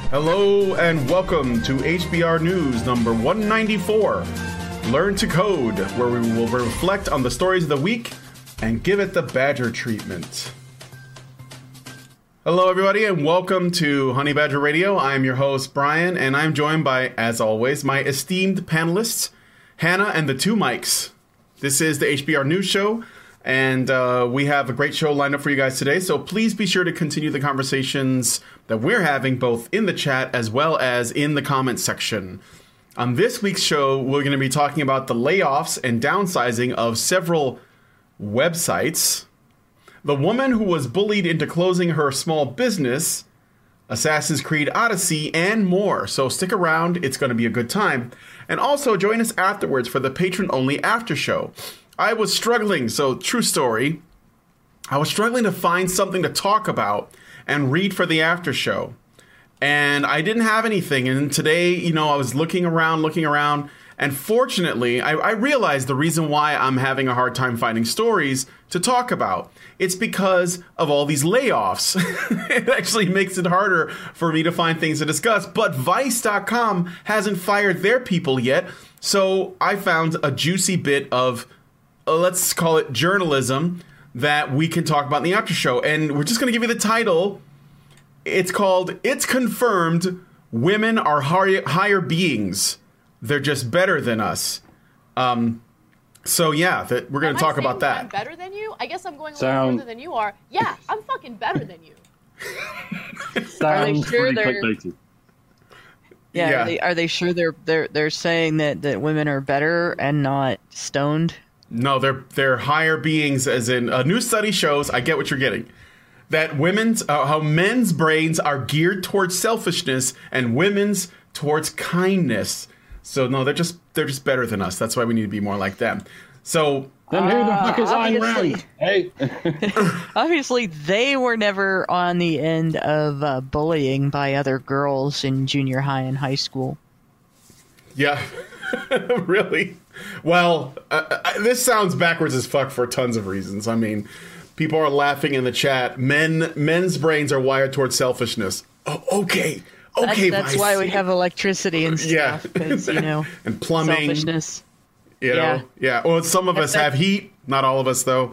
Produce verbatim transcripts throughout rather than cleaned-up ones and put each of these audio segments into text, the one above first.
Hello and welcome to H B R News number one ninety-four, Learn to Code, where we will reflect on the stories of the week and give it the Badger treatment. Hello everybody and welcome to Honey Badger Radio. I'm your host Brian and I'm joined by, as always, my esteemed panelists, Hannah and the two mics. This is the H B R News Show and uh, we have a great show lined up for you guys today, so please be sure to continue the conversations that we're having both in the chat as well as in the comments section. On this week's show, we're going to be talking about the layoffs and downsizing of several websites, the woman who was bullied into closing her small business, Assassin's Creed Odyssey, and more. So stick around, it's going to be a good time. And also join us afterwards for the patron-only after show. I was struggling, so true story, I was struggling to find something to talk about and read for the after show. And I didn't have anything. And today, you know, I was looking around, looking around. And fortunately, I, I realized the reason why I'm having a hard time finding stories to talk about. It's because of all these layoffs. It actually makes it harder for me to find things to discuss. But Vice dot com hasn't fired their people yet. So I found a juicy bit of, uh, let's call it journalism, that we can talk about in the after show. And we're just going to give you the title. It's called, It's Confirmed Women Are Higher, higher Beings. They're Just Better Than Us. Um, so, yeah, that we're going to talk about that. I'm better than you? I guess I'm going a Sound... little further than you are. Yeah, I'm fucking better than you. Are they sure they're... Yeah, yeah. Are, they, are they sure they're they're they're saying that, that women are better and not stoned? No, they're they're higher beings, as in a new study shows, I get what you're getting, that women's, uh, how men's brains are geared towards selfishness and women's towards kindness. So no, they're just they're just better than us. That's why we need to be more like them. So then who the fuck is uh, Ayn Rand? Hey, obviously they were never on the end of uh, bullying by other girls in junior high and high school. Yeah, really. Well, uh, uh, this sounds backwards as fuck for tons of reasons. I mean, people are laughing in the chat. Men, men's brains are wired towards selfishness. Oh, okay, okay. That's, that's why we have electricity and stuff. Yeah, because, you know, and plumbing. Selfishness. You know, yeah. yeah. Well, some of us have heat. Not all of us, though.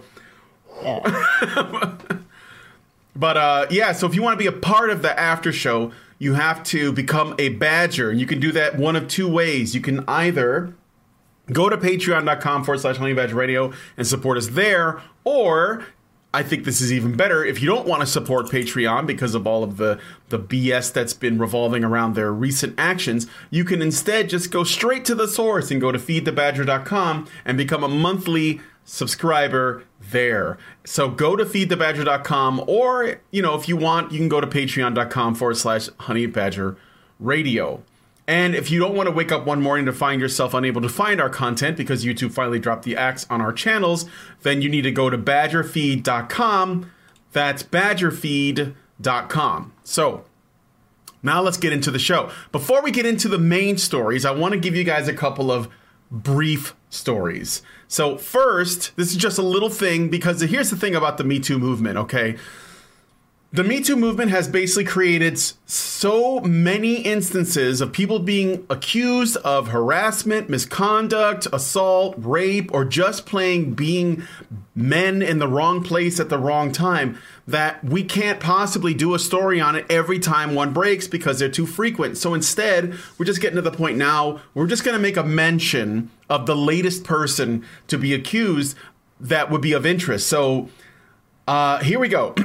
Yeah. But uh, yeah. So if you want to be a part of the after show, you have to become a Badger. You can do that one of two ways. You can either go to patreon.com forward slash Honey Badger Radio and support us there. Or, I think this is even better, if you don't want to support Patreon because of all of the, the B S that's been revolving around their recent actions, you can instead just go straight to the source and go to feed the badger dot com and become a monthly subscriber there. So go to feed the badger dot com, or, you know, if you want, you can go to patreon.com forward slash Honey Badger Radio. And if you don't want to wake up one morning to find yourself unable to find our content because YouTube finally dropped the axe on our channels, then you need to go to badger feed dot com. That's badger feed dot com. So now let's get into the show. Before we get into the main stories, I want to give you guys a couple of brief stories. So first, this is just a little thing, because here's the thing about the Me Too movement, okay? The Me Too movement has basically created so many instances of people being accused of harassment, misconduct, assault, rape, or just plain being men in the wrong place at the wrong time, that we can't possibly do a story on it every time one breaks because they're too frequent. So instead, we're just getting to the point now, we're just going to make a mention of the latest person to be accused that would be of interest. So uh, here we go.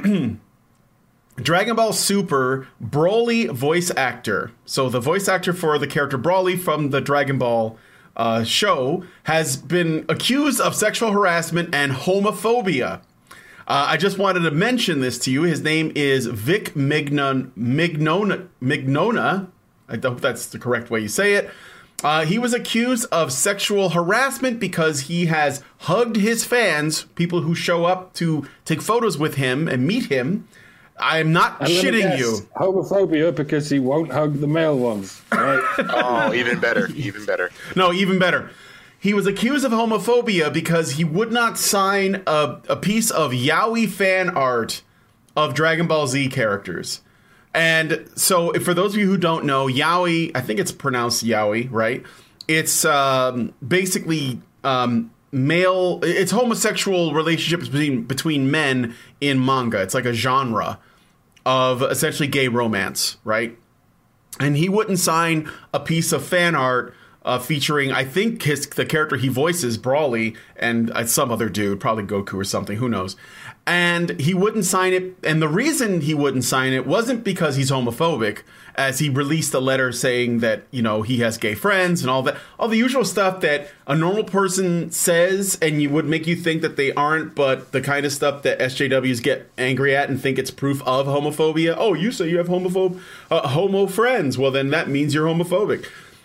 Dragon Ball Super Broly voice actor. So the voice actor for the character Broly from the Dragon Ball uh, show has been accused of sexual harassment and homophobia. Uh, I just wanted to mention this to you. His name is Vic Mignon, Mignona. Mignona. I hope that's the correct way you say it. Uh, he was accused of sexual harassment because he has hugged his fans, people who show up to take photos with him and meet him. I'm not I'm shitting you. Homophobia because he won't hug the male ones. Right? Oh, even better. Even better. No, even better. He was accused of homophobia because he would not sign a, a piece of yaoi fan art of Dragon Ball Z characters. And so, for those of you who don't know, yaoi, I think it's pronounced yaoi, right? It's um, basically um, male. It's homosexual relationships between between men in manga. It's like a genre of essentially gay romance, right? And he wouldn't sign a piece of fan art uh, featuring, I think, his the character he voices, Brawly, and uh, some other dude, probably Goku or something, who knows. And he wouldn't sign it. And the reason he wouldn't sign it wasn't because he's homophobic, as he released a letter saying that, you know, he has gay friends and all that. All the usual stuff that a normal person says and you would make you think that they aren't, but the kind of stuff that S J Ws get angry at and think it's proof of homophobia. Oh, you say you have homophobe, uh, homo friends. Well, then that means you're homophobic.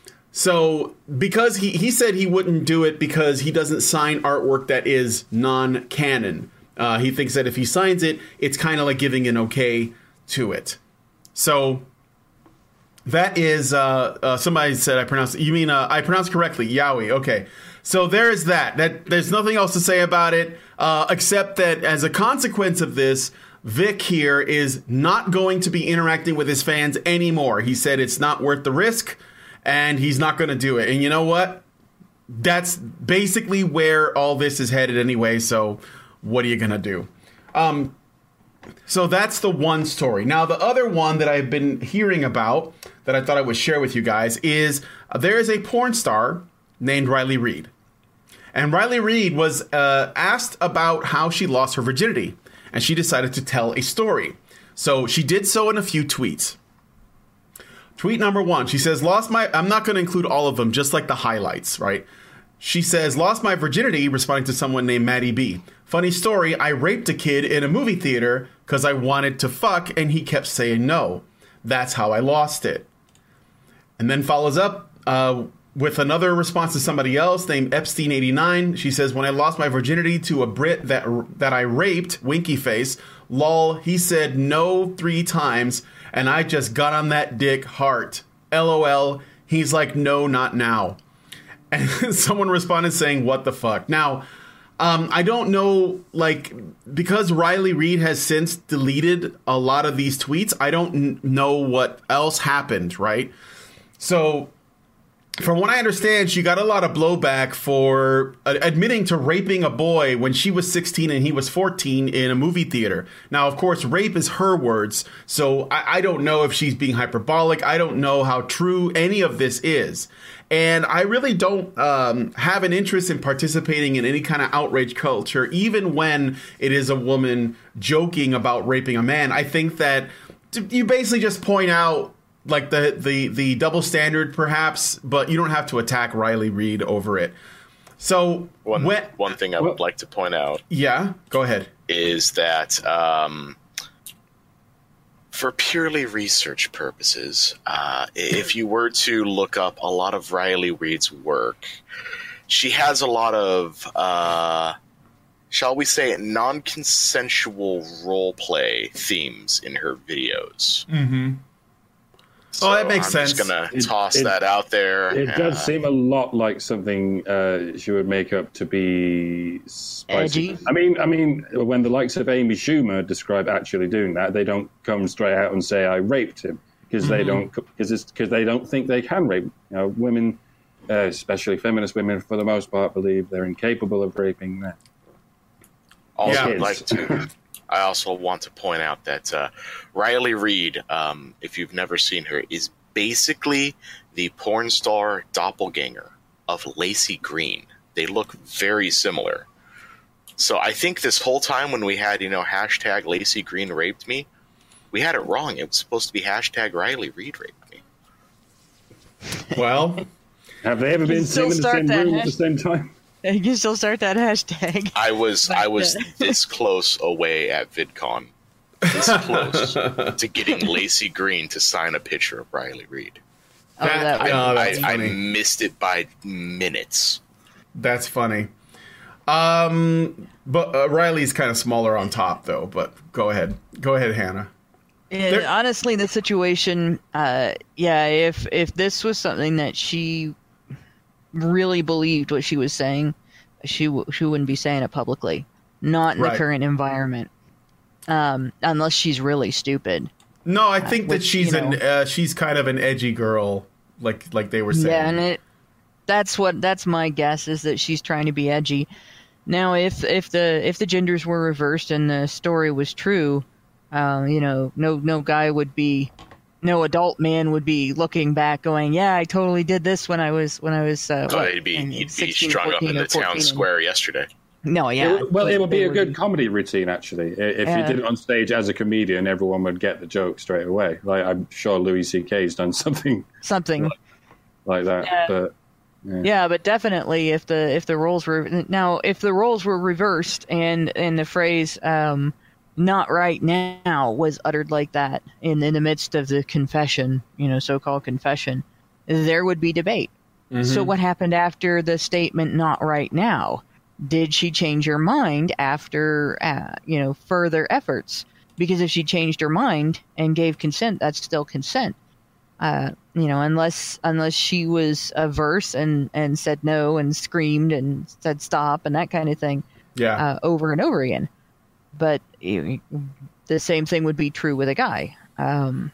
So because he, he said he wouldn't do it because he doesn't sign artwork that is non-canon. Uh, he thinks that if he signs it, it's kind of like giving an okay to it. So that is, uh, uh, somebody said I pronounced, you mean, uh, I pronounced correctly, yaoi. Okay. So there is that. That there's nothing else to say about it, uh, except that as a consequence of this, Vic here is not going to be interacting with his fans anymore. He said it's not worth the risk, and he's not going to do it. And you know what? That's basically where all this is headed anyway, so what are you going to do? Um, so that's the one story. Now, the other one that I've been hearing about that I thought I would share with you guys is uh, there is a porn star named Riley Reid. And Riley Reid was uh, asked about how she lost her virginity, and she decided to tell a story. So she did so in a few tweets. Tweet number one, she says, lost my, I'm not going to include all of them, just like the highlights, right? She says, lost my virginity, responding to someone named Maddie B. Funny story, I raped a kid in a movie theater because I wanted to fuck and he kept saying no. That's how I lost it. And then follows up uh, with another response to somebody else named Epstein eighty-nine. She says, when I lost my virginity to a Brit that that I raped, winky face, lol, he said no three times and I just got on that dick heart. LOL, he's like, no, not now. And someone responded saying, what the fuck? Now, um, I don't know, like, because Riley Reid has since deleted a lot of these tweets, I don't n- know what else happened, right? So, from what I understand, she got a lot of blowback for uh, admitting to raping a boy when she was sixteen and he was fourteen in a movie theater. Now, of course, rape is her words, so I, I don't know if she's being hyperbolic. I don't know how true any of this is. And I really don't um, have an interest in participating in any kind of outrage culture, even when it is a woman joking about raping a man. I think that you basically just point out like the, the, the double standard, perhaps, but you don't have to attack Riley Reid over it. So one, when, one thing I would like to point out. Yeah, go ahead. Is that um, for purely research purposes, uh, if you were to look up a lot of Riley Reid's work, she has a lot of, uh, shall we say, non-consensual role play themes in her videos. Mm-hmm. So oh, that makes I'm sense. I'm just gonna It- toss it- that out there. It Uh, does seem a lot like something uh, she would make up to be spicy. Edgy. I mean, I mean, when the likes of Amy Schumer describe actually doing that, they don't come straight out and say I raped him because they don't because it's because they don't think they can rape. You know, women, uh, especially feminist women, for the most part, believe they're incapable of raping men. Also, Yeah. I'd like to. I also want to point out that uh, Riley Reid, um, if you've never seen her, is basically the porn star doppelganger of Lacey Green. They look very similar. So I think this whole time when we had, you know, hashtag Lacey Green raped me, we had it wrong. It was supposed to be hashtag Riley Reid raped me. Well, Have they ever You been still seen in the start same that room at hash- the same time? You can still start that hashtag. I was I was But, uh, this close away at VidCon, this close to getting Lacey Green to sign a picture of Riley Reid. Oh, that That- would- Oh, I, that's I funny. missed it by minutes. that's funny. Um, but uh, Riley's kind of smaller on top, though. But go ahead, go ahead, Hannah. Yeah, There- honestly, the situation, uh, yeah, if if this was something that she really believed what she was saying, she w- she wouldn't be saying it publicly. Not in Right. the current environment, um, unless she's really stupid. No, I think that which, she's you an know- uh, she's kind of an edgy girl, like like they were saying. Yeah, and it that's what that's my guess is that she's trying to be edgy. Now, if if the if the genders were reversed and the story was true, um, you know, no no guy would be, no adult man would be looking back, going, "Yeah, I totally did this when I was when I was." Uh, Oh, what, he'd be in- he'd be sixteen, strung up fourteen, in or the town fourteen. square yesterday. No, yeah. It- well, it would be They a would good comedy routine, actually. I- If Yeah. you did it on stage as a comedian, everyone would get the joke straight away. Like I'm sure Louis C K's done something something. like that. Yeah. But Yeah, but definitely if the if the roles were now if the roles were reversed and and the phrase um, "not right now" was uttered like that in in the midst of the confession, you know, so-called confession, there would be debate. So what happened after the statement "not right now"? Did she change her mind after uh, you know further efforts? Because if she changed her mind and gave consent, that's still consent. Uh, you know, unless unless she was averse and, and said no and screamed and said stop and that kind of thing Yeah. uh, over and over again. But you, the same thing would be true with a guy. Um,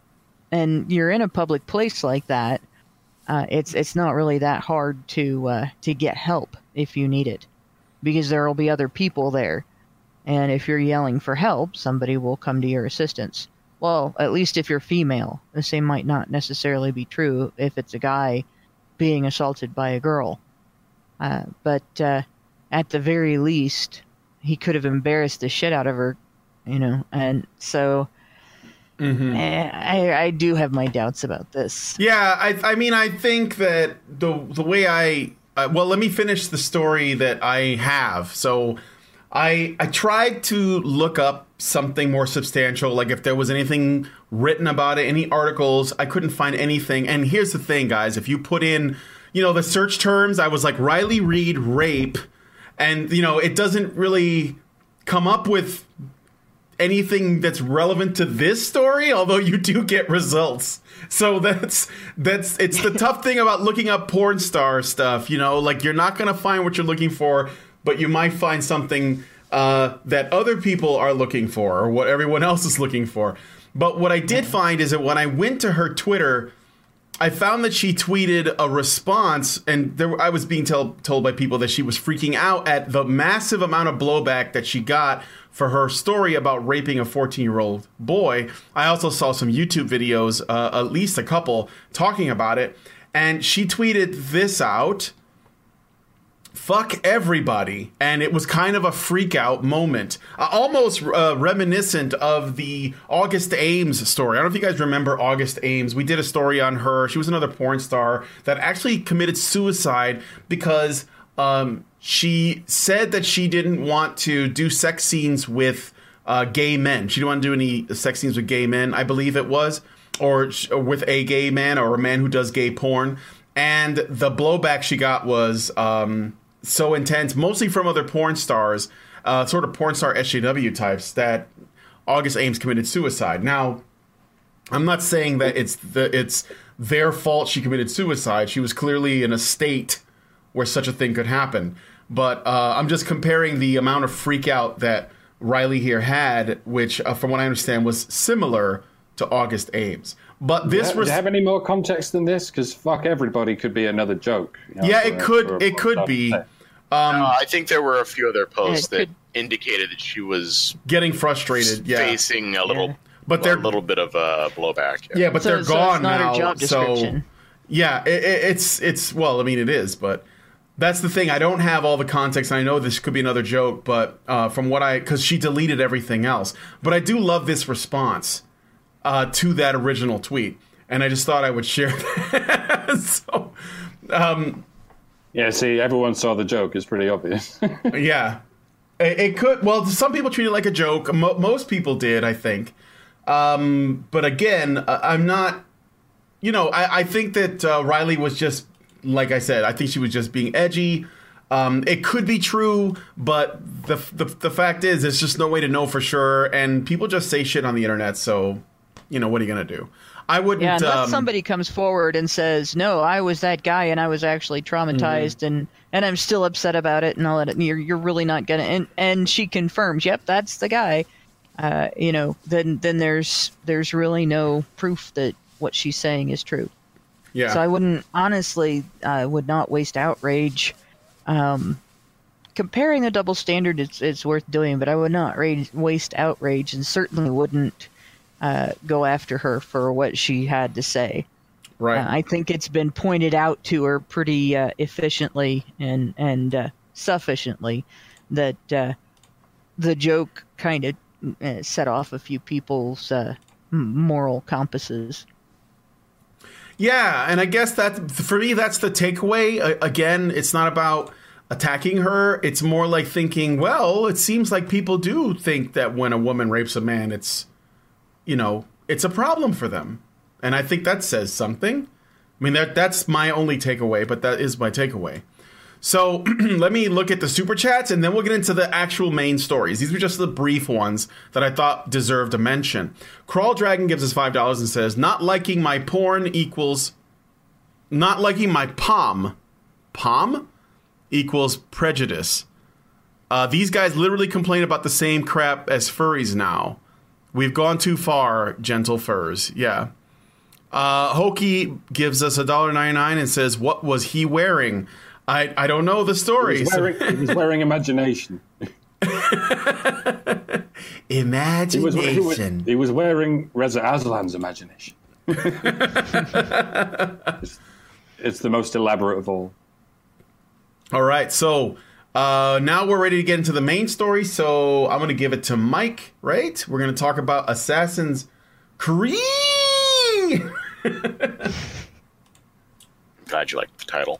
and you're in a public place like that. Uh, it's it's not really that hard to uh, to get help if you need it, because there will be other people there, and if you're yelling for help, somebody will come to your assistance. Well, at least if you're female. The same might not necessarily be true if it's a guy being assaulted by a girl. Uh, but uh, at the very least, he could have embarrassed the shit out of her, you know. And so Mm-hmm. eh, I, I do have my doubts about this. Yeah, I, I mean, I think that the the way I uh, well, let me finish the story that I have. So, I I tried to look up something more substantial, like if there was anything written about it, any articles. I couldn't find anything. And here's the thing, guys: if you put in, you know, the search terms, I was like Riley Reid rape, and you know, it doesn't really come up with anything that's relevant to this story, although you do get results. So that's that's it's the tough thing about looking up porn star stuff, you know, like you're not going to find what you're looking for, but you might find something uh, that other people are looking for or what everyone else is looking for. But what I did find is that when I went to her Twitter, I found that she tweeted a response, and there, I was being tell, told by people that she was freaking out at the massive amount of blowback that she got for her story about raping a fourteen-year-old boy. I also saw some YouTube videos, uh, at least a couple, talking about it, and she tweeted this out: "Fuck everybody," and it was kind of a freak out moment, uh, almost uh, reminiscent of the August Ames story. I don't know if you guys remember August Ames. We did a story on her. She was another porn star that actually committed suicide because um, she said that she didn't want to do sex scenes with uh, gay men. She didn't want to do any sex scenes with gay men, I believe it was, or, or with a gay man or a man who does gay porn. And the blowback she got was um, so intense, mostly from other porn stars, uh, sort of porn star S J W types, that August Ames committed suicide. Now, I'm not saying that it's the it's their fault she committed suicide. She was clearly in a state where such a thing could happen. But uh, I'm just comparing the amount of freak out that Riley here had, which, uh, from what I understand, was similar to August Ames. But this do you was have any more context than this? Because fuck everybody could be another joke. you know, yeah, for- it could for a it could porn be star. um, Uh, I think there were a few other posts Yeah, it that could- indicated that she was getting frustrated. Yeah, facing a little, But a they're- little bit of a blowback. yeah, but So- they're so gone it's not now. her job so description. yeah, it, it, it's it's well, I mean, it is, but that's the thing. I don't have all the context, and I know this could be another joke, but uh, from what I, because she deleted everything else, but I do love this response uh, to that original tweet, and I just thought I would share that. so, um, Yeah, see, everyone saw the joke. It's pretty obvious. yeah, it, it could. Well, some people treat it like a joke. Mo- most people did, I think. Um, but again, uh, I'm not. You know, I, I think that uh, Riley was just, like I said, I think she was just being edgy. Um, it could be true, but the, the the fact is, there's just no way to know for sure. And people just say shit on the internet, so you know what are you gonna do? I wouldn't. Yeah, unless um, somebody comes forward and says, "No, I was that guy, and I was actually traumatized, Mm-hmm. and, and I'm still upset about it," and all that. And you're you're really not gonna. And and she confirms, "Yep, that's the guy." uh, you know, then then there's there's really no proof that what she's saying is true. Yeah. So I wouldn't, honestly, I would not waste outrage. Um, comparing a double standard, it's, it's worth doing, but I would not ra- waste outrage, and certainly wouldn't uh, go after her for what she had to say. Right. Uh, I think it's been pointed out to her pretty uh, efficiently and, and uh, sufficiently that uh, the joke kind of uh, set off a few people's uh, moral compasses. Yeah, and I guess that for me, that's the takeaway. Uh, again, it's not about attacking her. It's more like thinking, well, it seems like people do think that when a woman rapes a man, it's, you know, it's a problem for them. And I think that says something. I mean, that that's my only takeaway, but that is my takeaway. So let me look at the super chats, and then we'll get into the actual main stories. These were just the brief ones that I thought deserved a mention. Crawl Dragon gives us five dollars and says, not liking my porn equals, not liking my palm, palm equals prejudice. Uh, these guys literally complain about the same crap as furries now. We've gone too far, gentle furs. Yeah. Uh, Hokey gives us one dollar and ninety-nine cents and says, what was he wearing? I, I don't know the story. He was wearing, he was wearing imagination. Imagination. He was, he, was, he was wearing Reza Aslan's imagination. it's, it's the most elaborate of all. All right, so uh, now we're ready to get into the main story. So I'm going to give it to Mike, right? We're going to talk about Assassin's Creed. Glad you liked the title.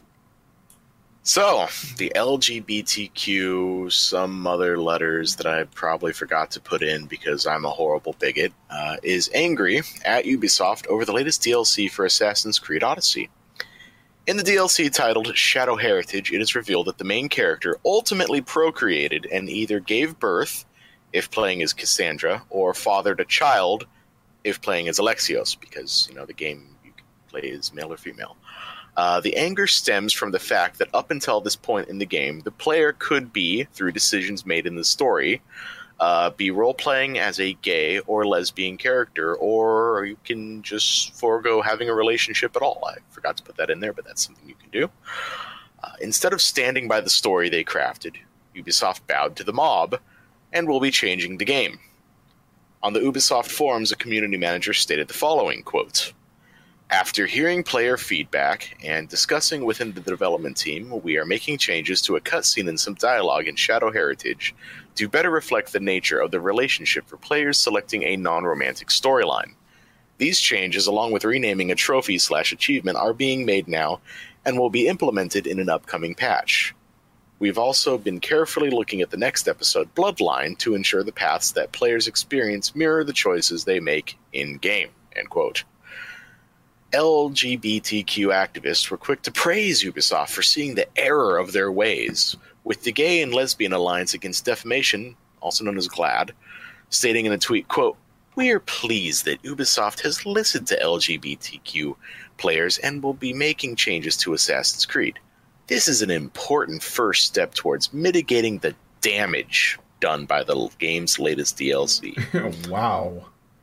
So, the L G B T Q, some other letters that I probably forgot to put in because I'm a horrible bigot, uh, is angry at Ubisoft over the latest D L C for Assassin's Creed Odyssey. In the D L C titled Shadow Heritage, it is revealed that the main character ultimately procreated and either gave birth, if playing as Cassandra, or fathered a child, if playing as Alexios, because, you know, the game you can play as male or female. Uh, the anger stems from the fact that up until this point in the game, the player could be, through decisions made in the story, uh, be role-playing as a gay or lesbian character, or you can just forego having a relationship at all. I forgot to put that in there, but that's something you can do. Uh, instead of standing by the story they crafted, Ubisoft bowed to the mob and will be changing the game. On the Ubisoft forums, a community manager stated the following, quote, after hearing player feedback and discussing within the development team, we are making changes to a cutscene and some dialogue in Shadow Heritage to better reflect the nature of the relationship for players selecting a non-romantic storyline. These changes, along with renaming a trophy slash achievement, are being made now and will be implemented in an upcoming patch. We've also been carefully looking at the next episode, Bloodline, to ensure the paths that players experience mirror the choices they make in-game, end quote. L G B T Q activists were quick to praise Ubisoft for seeing the error of their ways, with the Gay and Lesbian Alliance Against Defamation, also known as GLAAD, stating in a tweet, quote, we are pleased that Ubisoft has listened to L G B T Q players and will be making changes to Assassin's Creed. This is an important first step towards mitigating the damage done by the game's latest D L C. Wow.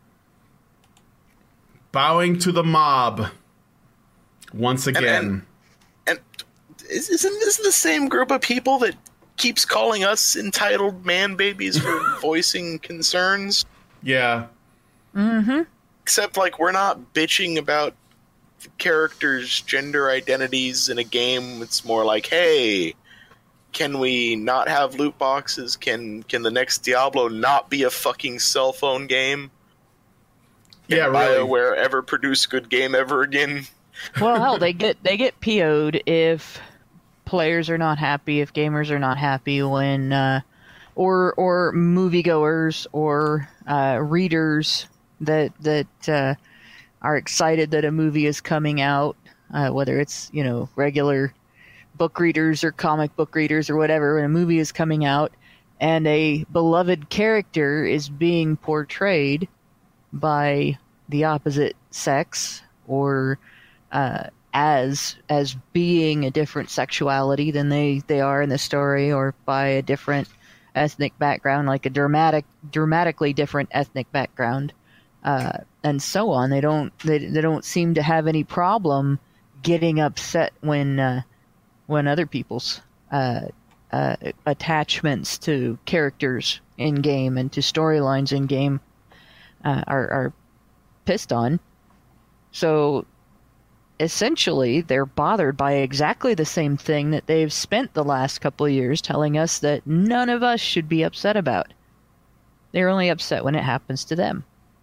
Bowing to the mob once again. And, and, and isn't this the same group of people that keeps calling us entitled man babies for voicing concerns? Yeah. Mm-hmm. Except, like, we're not bitching about the characters' gender identities in a game. It's more like, hey, can we not have loot boxes? Can can the next Diablo not be a fucking cell phone game? Can yeah, really. BioWare ever produce good game ever again? Well, hell, they get they get P O'd if players are not happy, if gamers are not happy when, uh, or or moviegoers or uh, readers that that uh, are excited that a movie is coming out, uh, whether it's, you know, regular book readers or comic book readers or whatever, when a movie is coming out and a beloved character is being portrayed by the opposite sex or uh, as as being a different sexuality than they, they are in the story, or by a different ethnic background, like a dramatic, dramatically different ethnic background, uh, and so on. They don't they they don't seem to have any problem getting upset when uh, when other people's uh, uh, attachments to characters in game and to storylines in game uh, are, are pissed on. So essentially, they're bothered by exactly the same thing that they've spent the last couple of years telling us that none of us should be upset about. They're only upset when it happens to them.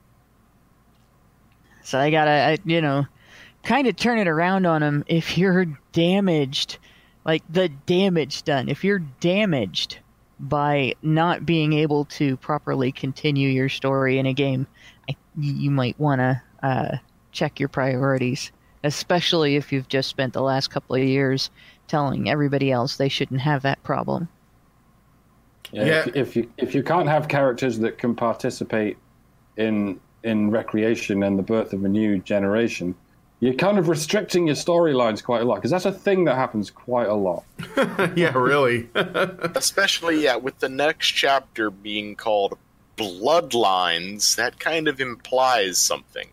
So I gotta, I, you know, kind of turn it around on them. If you're damaged, like the damage done, if you're damaged by not being able to properly continue your story in a game, I, you might want to uh, check your priorities, especially if you've just spent the last couple of years telling everybody else they shouldn't have that problem. Yeah, Yeah. If, if you if you can't have characters that can participate in in recreation and the birth of a new generation, you're kind of restricting your storylines quite a lot, because that's a thing that happens quite a lot. Yeah, really. Especially, yeah, with the next chapter being called Bloodlines, that kind of implies something.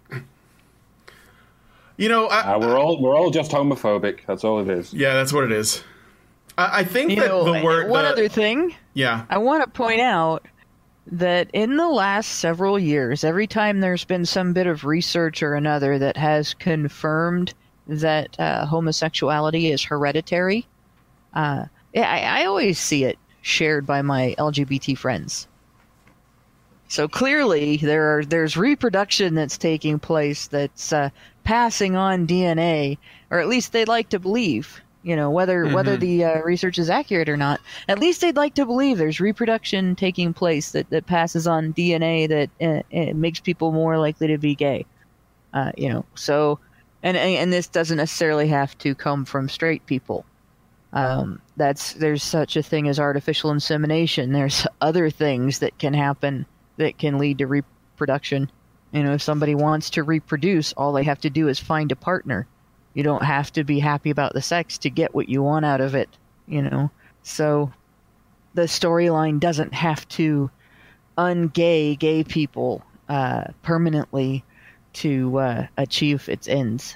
You know, I, Uh, we're all we're all just homophobic. That's all it is. yeah, that's what it is. I, I think You that know, the word. one the- other thing, Yeah. I want to point out that in the last several years, every time there's been some bit of research or another that has confirmed that uh, homosexuality is hereditary, uh, I, I always see it shared by my L G B T friends. So clearly, there are, there's reproduction that's taking place that's uh, passing on D N A, or at least they'd like to believe. You know, whether Mm-hmm. whether the uh, research is accurate or not, at least they'd like to believe there's reproduction taking place that, that passes on D N A that uh, it makes people more likely to be gay. Uh, you know, so and and this doesn't necessarily have to come from straight people. Um, that's there's such a thing as artificial insemination. There's other things that can happen that can lead to reproduction. You know, if somebody wants to reproduce, all they have to do is find a partner. You don't have to be happy about the sex to get what you want out of it, you know. So the storyline doesn't have to ungay gay people uh, permanently to uh, achieve its ends.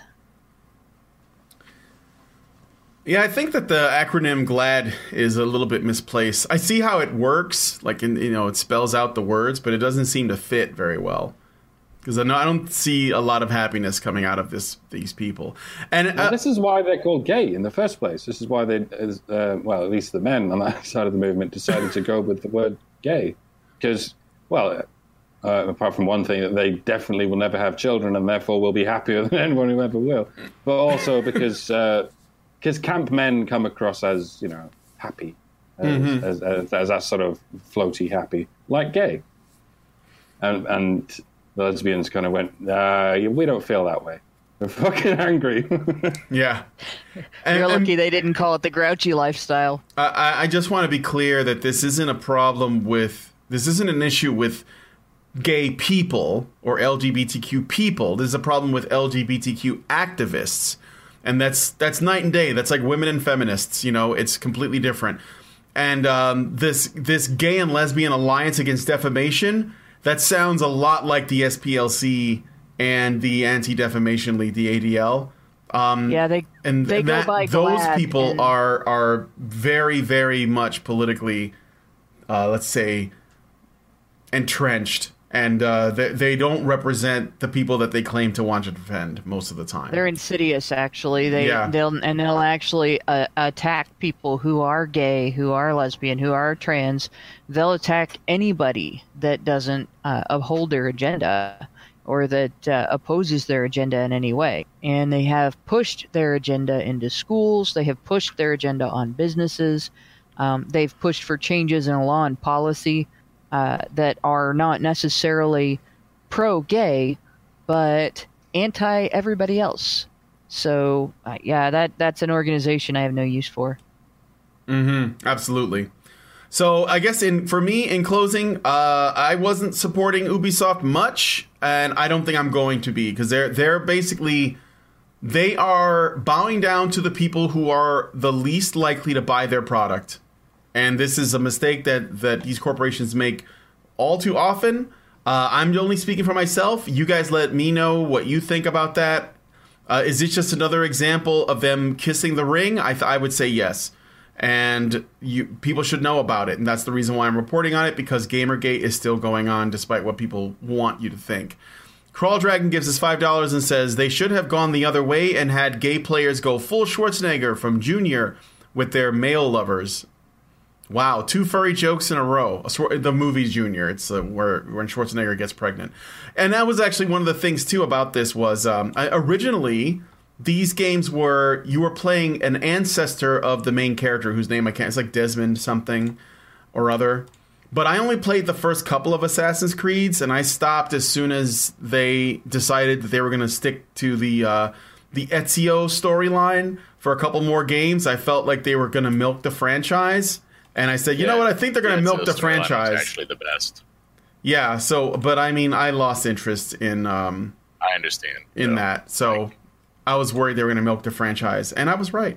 Yeah, I think that the acronym GLAD is a little bit misplaced. I see how it works, like, in, you know, it spells out the words, but it doesn't seem to fit very well. Because I, know, I don't see a lot of happiness coming out of this these people. And uh, Well, this is why they're called gay in the first place. This is why they, uh, well, at least the men on that side of the movement decided to go with the word gay. Because, well, uh, apart from one thing, that they definitely will never have children and therefore will be happier than anyone who ever will. But also because uh, cause camp men come across as, you know, happy, as, Mm-hmm. as, as, as that sort of floaty happy, like gay. And... and the lesbians kind of went, uh, we don't feel that way. They're fucking angry. yeah. And, You're and lucky they didn't call it the grouchy lifestyle. I, I just want to be clear that this isn't a problem with, this isn't an issue with gay people or L G B T Q people. This is a problem with L G B T Q activists. And that's that's night and day. That's like women and feminists. You know, it's completely different. And um, this this gay and lesbian alliance against defamation, that sounds a lot like the S P L C and the Anti-Defamation League, the A D L. Um, Yeah, they and they that, go by those GLAAD people and- are are very, very much politically, uh, let's say, entrenched. And uh, they, they don't represent the people that they claim to want to defend most of the time. They're insidious, actually. They Yeah. they'll and they'll actually uh, attack people who are gay, who are lesbian, who are trans. They'll attack anybody that doesn't uh, uphold their agenda or that uh, opposes their agenda in any way. And they have pushed their agenda into schools. They have pushed their agenda on businesses. Um, they've pushed for changes in law and policy uh, that are not necessarily pro-gay, but anti everybody else. So uh, yeah, that that's an organization I have no use for. Mm-hmm. Absolutely. So I guess in for me, in closing, uh, I wasn't supporting Ubisoft much, and I don't think I'm going to be, because they're they're basically they are bowing down to the people who are the least likely to buy their product. And this is a mistake that, that these corporations make all too often. Uh, I'm only speaking for myself. You guys let me know what you think about that. Uh, is this just another example of them kissing the ring? I, th- I would say yes. And you people should know about it. And that's the reason why I'm reporting on it, because Gamergate is still going on despite what people want you to think. Crawl Dragon gives us five dollars and says, they should have gone the other way and had gay players go full Schwarzenegger from Junior with their male lovers. Wow, two furry jokes in a row. The movie's Junior. It's uh, where when Schwarzenegger gets pregnant. And that was actually one of the things, too, about this was um, I, originally... these games were, you were playing an ancestor of the main character whose name I can't, it's like Desmond something or other. But I only played the first couple of Assassin's Creeds, and I stopped as soon as they decided that they were going to stick to the uh, the Ezio storyline for a couple more games. I felt like they were going to milk the franchise, and I said, you Yeah, know what, I think they're going to milk the franchise. Actually, the best. Yeah, so, but I mean, I lost interest in um, I understand. in So, that, so... like, I was worried they were going to milk the franchise, and I was right.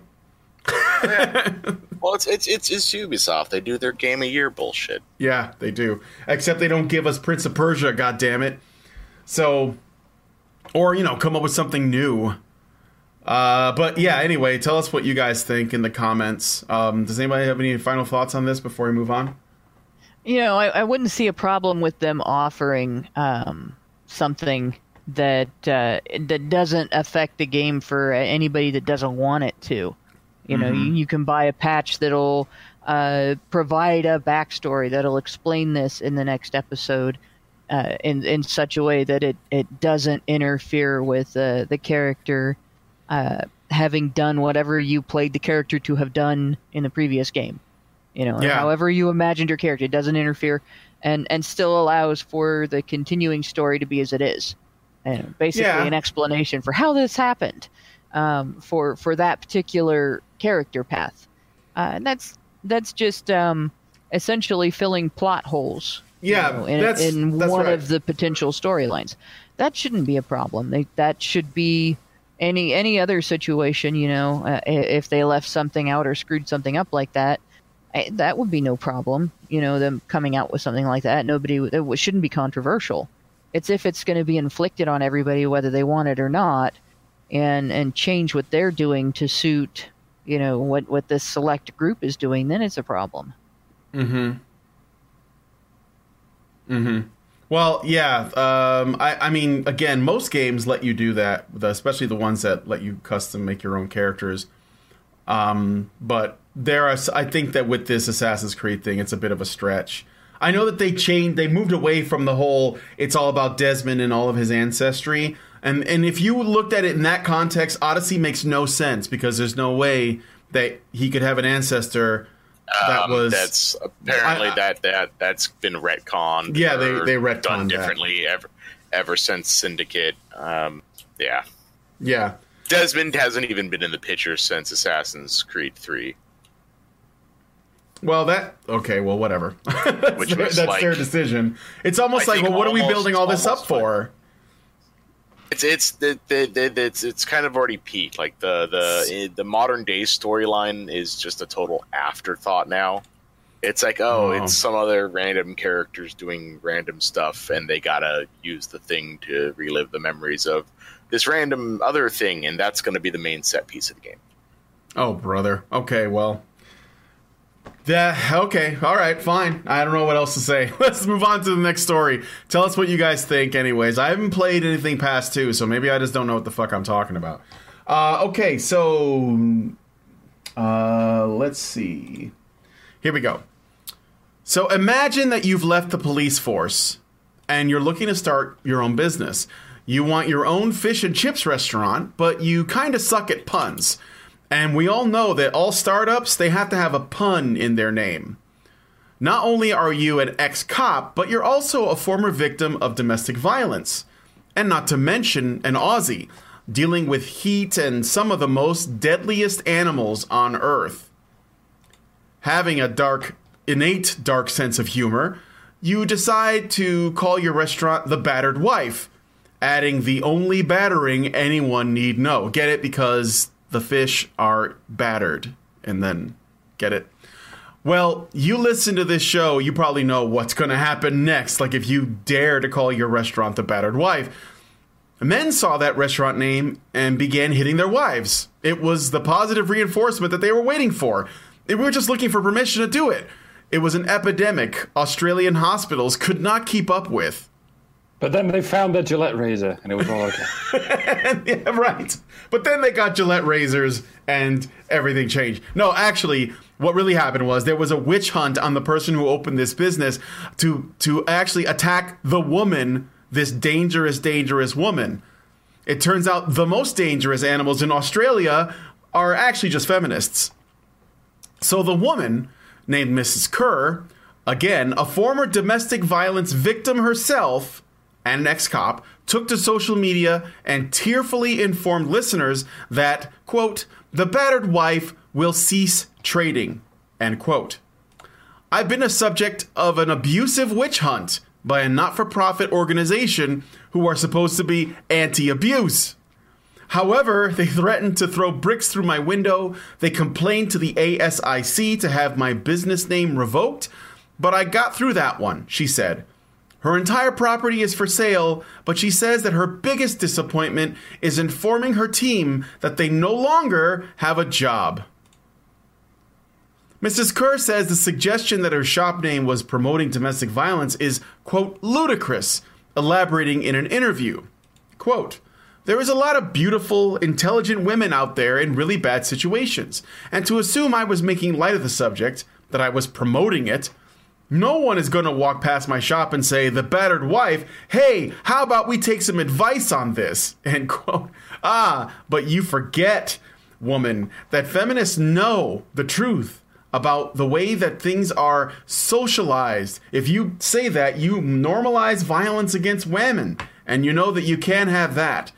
well, it's, it's it's it's Ubisoft. They do their game of year bullshit. Yeah, they do. Except they don't give us Prince of Persia, goddammit. So, or, you know, come up with something new. Uh, but yeah, anyway, tell us what you guys think in the comments. Um, does anybody have any final thoughts on this before we move on? You know, I, I wouldn't see a problem with them offering um, something that uh, that doesn't affect the game for anybody that doesn't want it to. You know, Mhm. you, you can buy a patch that'll uh, provide a backstory that'll explain this in the next episode uh, in in such a way that it, it doesn't interfere with uh, the character uh, having done whatever you played the character to have done in the previous game. You know, Yeah. however you imagined your character, it doesn't interfere, and and still allows for the continuing story to be as it is. And basically Yeah. an explanation for how this happened um, for for that particular character path. Uh, and that's that's just um, essentially filling plot holes. you Yeah, know, in, that's- in that's one right. of the potential storylines. That shouldn't be a problem. They, that should be any any other situation. You know, uh, i- if they left something out or screwed something up like that, I, that would be no problem. You know, them coming out with something like that. Nobody, it shouldn't be controversial. It's if it's going to be inflicted on everybody, whether they want it or not, and and change what they're doing to suit, you know, what, what this select group is doing, then it's a problem. Mm-hmm. Mm-hmm. Well, yeah. Um, I, I mean, again, most games let you do that, especially the ones that let you custom make your own characters. Um, but there are, I think that with this Assassin's Creed thing, it's a bit of a stretch. I know that they changed, they moved away from the whole, it's all about Desmond and all of his ancestry. And and if you looked at it in that context, Odyssey makes no sense because there's no way that he could have an ancestor that Um, was. that's apparently I- I- that that that's been retconned. Yeah, they- or they retconned done that. differently ever ever since Syndicate. Um, yeah, Yeah. Desmond hasn't even been in the picture since Assassin's Creed three. Well, that okay. Well, whatever. that's Which their, was that's like- their decision. It's almost I like, think well, what are we almost- building all this up almost like- for? It's it's the, the, the, it's it's kind of already peaked. Like the the the modern day storyline is just a total afterthought now. It's like, oh, Oh. it's some other random characters doing random stuff, and they gotta use the thing to relive the memories of this random other thing, and that's going to be the main set piece of the game. Oh, brother. Okay, well. Yeah, okay. All right, fine. I don't know what else to say. Let's move on to the next story. Tell us what you guys think, anyways. I haven't played anything past two, so maybe I just don't know what the fuck I'm talking about. Uh, okay, so. Uh, let's see. Here we go. So imagine that you've left the police force and you're looking to start your own business. You want your own fish and chips restaurant, but you kind of suck at puns. And we all know that all startups, they have to have a pun in their name. Not only are you an ex-cop, but you're also a former victim of domestic violence. And not to mention an Aussie, dealing with heat and some of the most deadliest animals on Earth. Having a dark, innate dark sense of humor, you decide to call your restaurant The Battered Wife, adding the only battering anyone need know. Get it? Because the fish are battered. And then, get it? Well, you listen to this show, you probably know what's going to happen next. Like if you dare to call your restaurant the Battered Wife. Men saw that restaurant name and began hitting their wives. It was the positive reinforcement that they were waiting for. They were just looking for permission to do it. It was an epidemic Australian hospitals could not keep up with. But then they found their Gillette razor, and it was all okay. Yeah, right. But then they got Gillette razors, and everything changed. No, actually, what really happened was there was a witch hunt on the person who opened this business to to actually attack the woman, this dangerous, dangerous woman. It turns out the most dangerous animals in Australia are actually just feminists. So the woman, named Missus Kerr, again, a former domestic violence victim herself, and an ex-cop, took to social media and tearfully informed listeners that, quote, the battered wife will cease trading, end quote. I've been a subject of an abusive witch hunt by a not-for-profit organization who are supposed to be anti-abuse. However, they threatened to throw bricks through my window. They complained to the A S I C to have my business name revoked, but I got through that one, she said. Her entire property is for sale, but she says that her biggest disappointment is informing her team that they no longer have a job. Missus Kerr says the suggestion that her shop name was promoting domestic violence is, quote, ludicrous, elaborating in an interview. Quote, there is a lot of beautiful, intelligent women out there in really bad situations, and to assume I was making light of the subject, that I was promoting it, no one is going to walk past my shop and say, the battered wife, hey, how about we take some advice on this? End quote. Ah, but you forget, woman, that feminists know the truth about the way that things are socialized. If you say that, you normalize violence against women, and you know that you can't have that.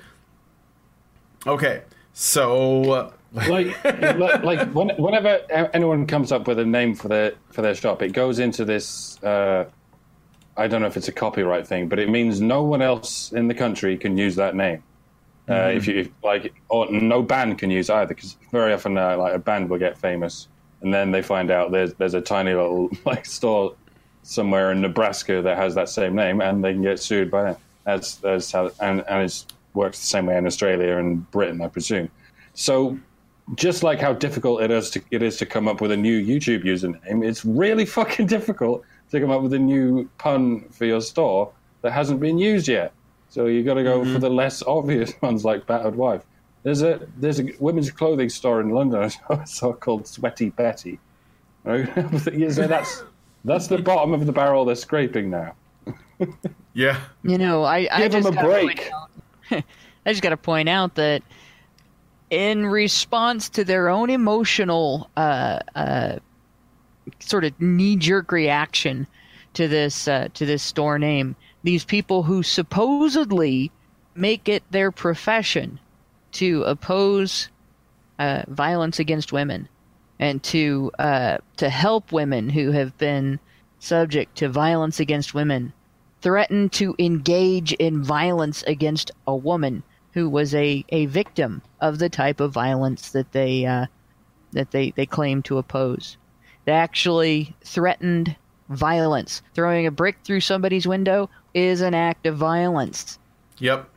Okay, so... Uh, like, like, like when, whenever anyone comes up with a name for their for their shop, it goes into this. Uh, I don't know if it's a copyright thing, but it means no one else in the country can use that name. Uh, mm-hmm. If you if, like, or no band can use either, because very often, uh, like a band will get famous, and then they find out there's there's a tiny little like store somewhere in Nebraska that has that same name, and they can get sued by them. That's that's how, and and it works the same way in Australia and Britain, I presume. So. Just like how difficult it is to it is to come up with a new YouTube username, it's really fucking difficult to come up with a new pun for your store that hasn't been used yet. So you got to go mm-hmm. for the less obvious ones, like battered wife. There's a there's a women's clothing store in London I saw called Sweaty Betty. Right? So that's that's the bottom of the barrel they're scraping now. Yeah, you know, I give I them just a break. I just got to point out that. In response to their own emotional uh, uh, sort of knee-jerk reaction to this uh, to this store name, these people who supposedly make it their profession to oppose uh, violence against women and to uh, to help women who have been subject to violence against women, threaten to engage in violence against a woman who was a, a victim of the type of violence that they uh, that they, they claim to oppose. They actually threatened violence. Throwing a brick through somebody's window is an act of violence. Yep.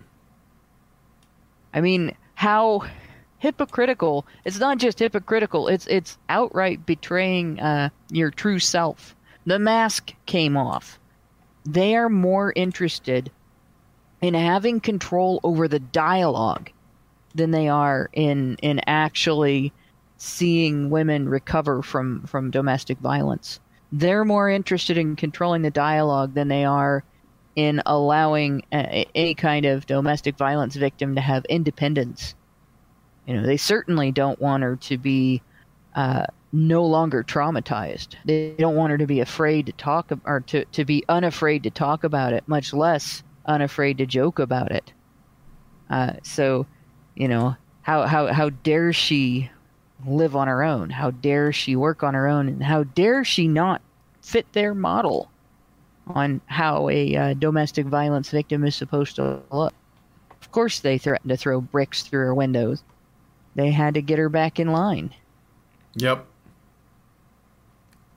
I mean, how hypocritical. It's not just hypocritical. It's it's outright betraying uh, your true self. The mask came off. They are more interested in having control over the dialogue than they are in in actually seeing women recover from, from domestic violence. They're more interested in controlling the dialogue than they are in allowing a, any kind of domestic violence victim to have independence. You know, they certainly don't want her to be uh, no longer traumatized. They don't want her to be afraid to talk, or to, to be unafraid to talk about it, much less unafraid to joke about it. Uh, so, you know, how, how, how dare she live on her own? How dare she work on her own? And how dare she not fit their model on how a uh, domestic violence victim is supposed to look? Of course they threatened to throw bricks through her windows. They had to get her back in line. Yep.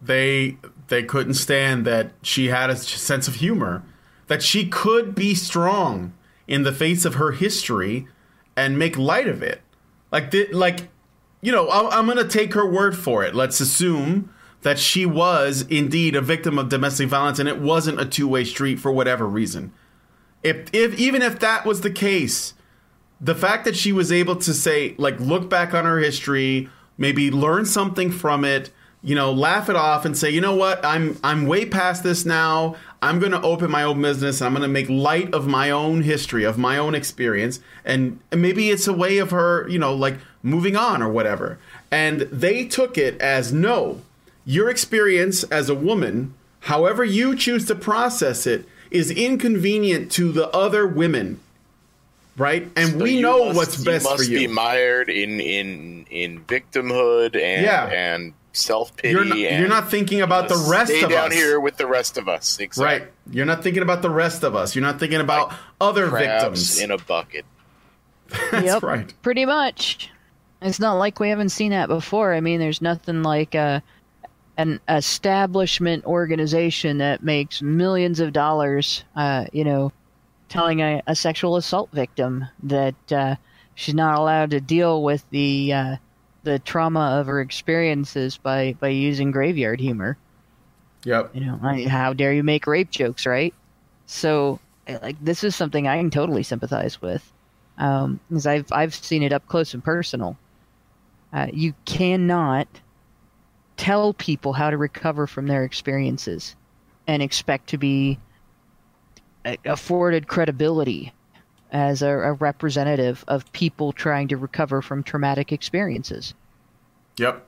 they they couldn't stand that she had a sense of humor, that she could be strong in the face of her history and make light of it. Like, th- like, you know, I'm, I'm going to take her word for it. Let's assume that she was indeed a victim of domestic violence and it wasn't a two-way street for whatever reason. If, if even if that was the case, the fact that she was able to say, like, look back on her history, maybe learn something from it, you know, laugh it off and say, you know what, I'm I'm way past this now. I'm going to open my own business. And I'm going to make light of my own history, of my own experience. And, and maybe it's a way of her, you know, like moving on or whatever. And they took it as, no, your experience as a woman, however you choose to process it, is inconvenient to the other women. Right? And So we you know must- what's best you must for you. be mired in in in victimhood and Yeah. and self pity. You're not, you're not thinking about the rest stay of down us. here with the rest of us. Exactly. Right. You're not thinking about the rest of us. You're not thinking about Like other Crabs victims. in a bucket. That's Yep. right. Pretty much. It's not like we haven't seen that before. I mean, there's nothing like a, an establishment organization that makes millions of dollars, uh, you know, telling a, a sexual assault victim that uh, she's not allowed to deal with the uh, the trauma of her experiences by, by using graveyard humor. Yep. You know, I, how dare you make rape jokes, right? So, like, this is something I can totally sympathize with, um, because I've I've seen it up close and personal. Uh, you cannot tell people how to recover from their experiences and expect to be uh, afforded credibility as a, a representative of people trying to recover from traumatic experiences. Yep.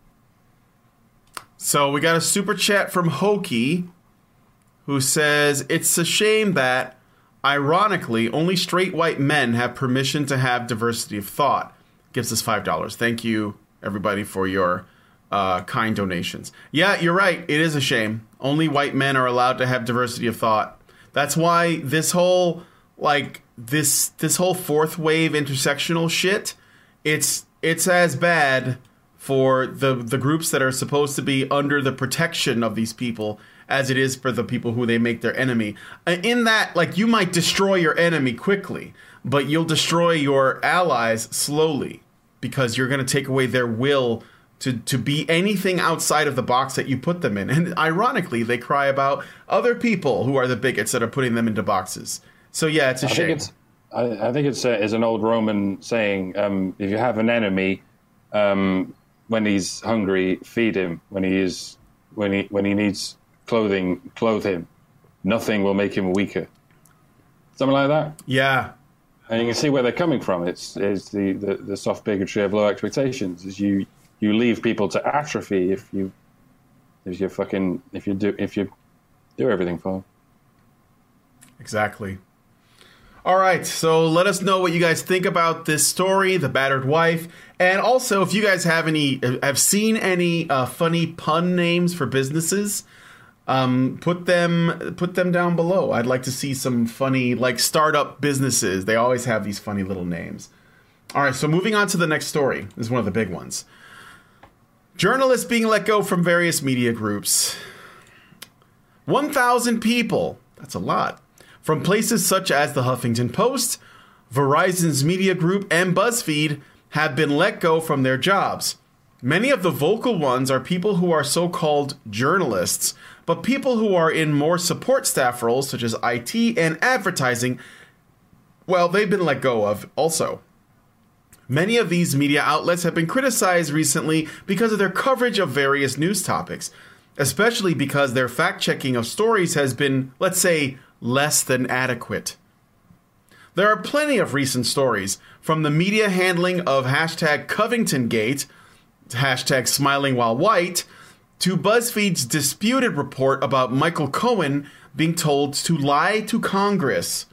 So we got a super chat from Hokie who says, it's a shame that, ironically, only straight white men have permission to have diversity of thought. Gives us five dollars. Thank you, everybody, for your uh, kind donations. Yeah, you're right. It is a shame. Only white men are allowed to have diversity of thought. That's why this whole, like, this this whole fourth wave intersectional shit, it's it's as bad for the the groups that are supposed to be under the protection of these people as it is for the people who they make their enemy. In that, like, you might destroy your enemy quickly, but you'll destroy your allies slowly because you're going to take away their will to, to be anything outside of the box that you put them in. And ironically, they cry about other people who are the bigots that are putting them into boxes. So yeah, it's a I shame. think it's, I, I think it's, uh, is an old Roman saying, um, if you have an enemy, um, when he's hungry, feed him. When he is, when he when he needs clothing, clothe him. Nothing will make him weaker. Something like that. Yeah. And you can see where they're coming from. It's, it's the, the, the soft bigotry of low expectations. Is you you leave people to atrophy if you if you fucking if you do if you do everything for them. Exactly. All right, so let us know what you guys think about this story, The Battered Wife, and also if you guys have any have seen any uh, funny pun names for businesses, um, put them put them down below. I'd like to see some funny, like, startup businesses. They always have these funny little names. All right, so moving on to the next story. This is one of the big ones. Journalists being let go from various media groups. one thousand people. That's a lot. From places such as the Huffington Post, Verizon's Media Group, and BuzzFeed have been let go from their jobs. Many of the vocal ones are people who are so-called journalists, but people who are in more support staff roles such as I T and advertising, well, they've been let go of also. Many of these media outlets have been criticized recently because of their coverage of various news topics, especially because their fact-checking of stories has been, let's say, less than adequate. There are plenty of recent stories, from the media handling of hashtag CovingtonGate, hashtag Smiling While White, to BuzzFeed's disputed report about Michael Cohen being told to lie to Congress.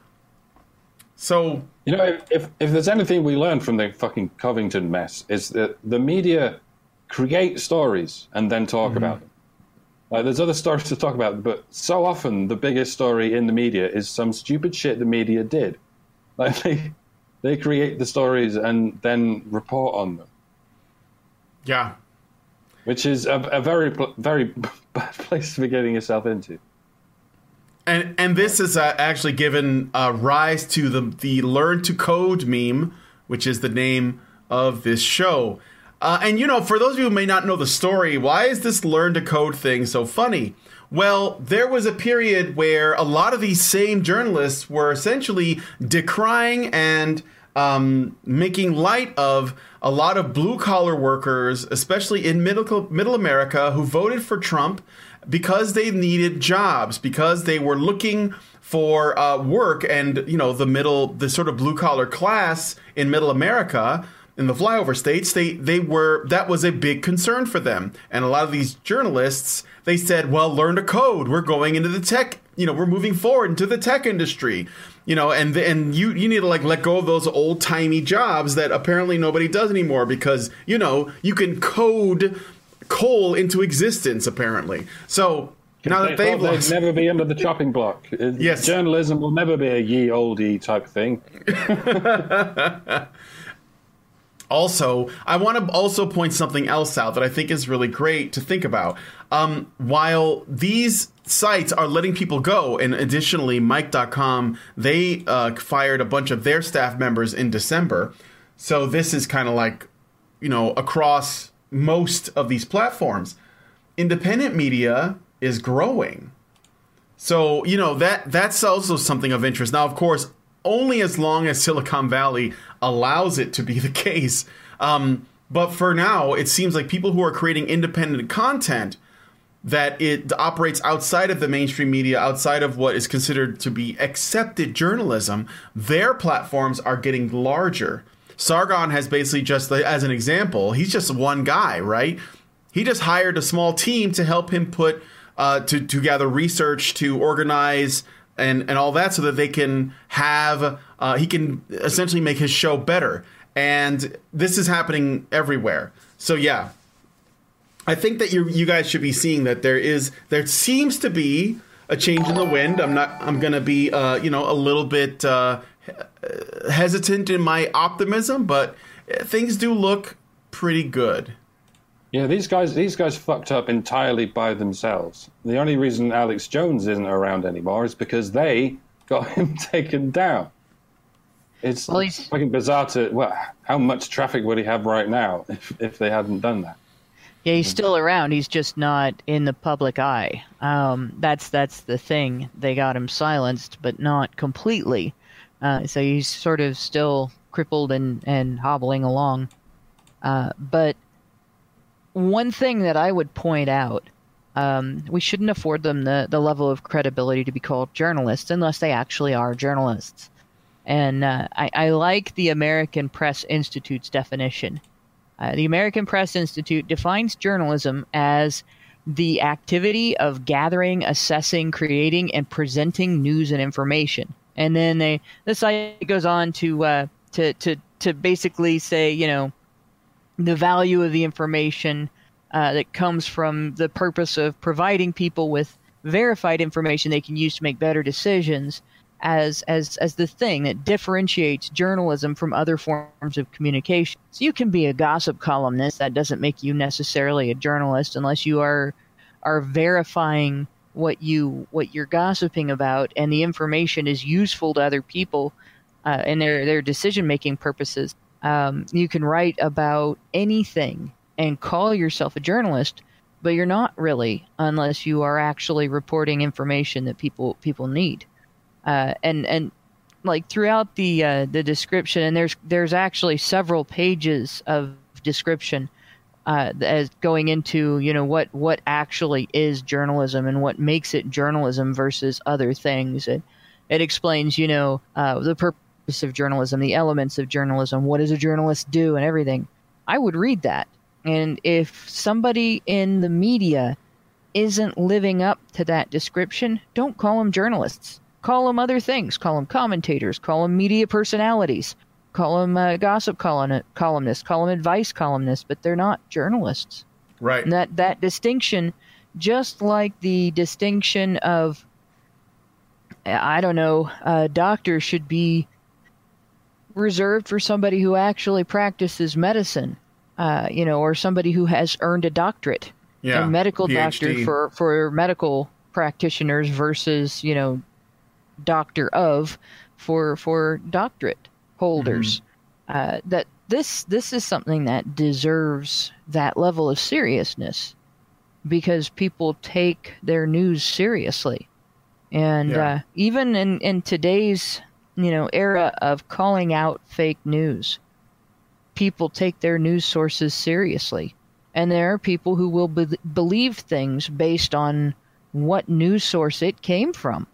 So, You know, if if there's anything we learned from the fucking Covington mess, is that the media create stories and then talk mm-hmm. about them. Like, there's other stories to talk about, but so often the biggest story in the media is some stupid shit the media did. Like, they, they create the stories and then report on them. yeah. which is a, a very, pl- very bad place to be getting yourself into. And and this has uh, actually given uh, rise to the the Learn to Code meme, which is the name of this show. Uh, and, you know, for those of you who may not know the story, why is this Learn to Code thing so funny? Well, there was a period where a lot of these same journalists were essentially decrying and um, making light of a lot of blue-collar workers, especially in middle, middle America, who voted for Trump because they needed jobs, because they were looking for uh, work, and, you know, the middle, the sort of blue-collar class in middle America, in the flyover states, they, they were, that was a big concern for them. And a lot of these journalists, they said, well, learn to code. We're going into the tech, you know, we're moving forward into the tech industry, you know, and and you, you need to like let go of those old timey jobs that apparently nobody does anymore because, you know, you can code coal into existence, apparently. So now that they've they'd lost, never be under the chopping block. Yes. Journalism will never be a ye olde type thing. Also, I want to also point something else out that I think is really great to think about. Um, while these sites are letting people go, and additionally, Mike dot com, they uh, fired a bunch of their staff members in December. So this is kind of like, you know, across most of these platforms. Independent media is growing. So, you know, that that's also something of interest. Now, of course, only as long as Silicon Valley allows it to be the case. Um, but for now, it seems like people who are creating independent content that it operates outside of the mainstream media, outside of what is considered to be accepted journalism, their platforms are getting larger. Sargon has basically just, as an example, he's just one guy, right? He just hired a small team to help him put, uh, to, to gather research, to organize and, and all that so that they can have, uh, he can essentially make his show better. And this is happening everywhere. So, yeah. I think that you you guys should be seeing that there is there seems to be a change in the wind. I'm not I'm going to be uh, you know a little bit uh, hesitant in my optimism, but things do look pretty good. Yeah, these guys these guys fucked up entirely by themselves. The only reason Alex Jones isn't around anymore is because they got him taken down. It's well, he's... fucking bizarre to well, how much traffic would he have right now if if they hadn't done that? Yeah, he's still around. He's just not in the public eye. Um, that's that's the thing. They got him silenced, but not completely. Uh, so he's sort of still crippled and, and hobbling along. Uh, but one thing that I would point out, um, we shouldn't afford them the, the level of credibility to be called journalists unless they actually are journalists. And uh, I, I like the American Press Institute's definition. Uh, the American Press Institute defines journalism as the activity of gathering, assessing, creating, and presenting news and information. And then they, the site goes on to uh, to to to basically say, you know, the value of the information uh, that comes from the purpose of providing people with verified information they can use to make better decisions as as as the thing that differentiates journalism from other forms of communication. So you can be a gossip columnist. That doesn't make you necessarily a journalist unless you are are verifying what you what you're gossiping about and the information is useful to other people uh, in their, their decision-making purposes. Um, you can write about anything and call yourself a journalist, but you're not really unless you are actually reporting information that people people need. Uh, and and like throughout the uh, the description, and there's there's actually several pages of description uh, as going into you know what what actually is journalism and what makes it journalism versus other things. It it explains you know uh, the purpose of journalism, the elements of journalism, what does a journalist do, and everything. I would read that, and if somebody in the media isn't living up to that description, don't call them journalists. Call them other things. Call them commentators. Call them media personalities. Call them uh, gossip column- columnists. Call them advice columnists. But they're not journalists. Right. And that that distinction, just like the distinction of, I don't know, a doctor should be reserved for somebody who actually practices medicine. uh, you know, or somebody who has earned a doctorate, Yeah, a medical P H D. doctor for, for medical practitioners versus, you know, doctor of for for doctorate holders. Mm-hmm. Uh, that this this is something that deserves that level of seriousness because people take their news seriously. And Yeah. uh, even in, in today's, you know, era of calling out fake news, people take their news sources seriously. And there are people who will be- believe things based on what news source it came from.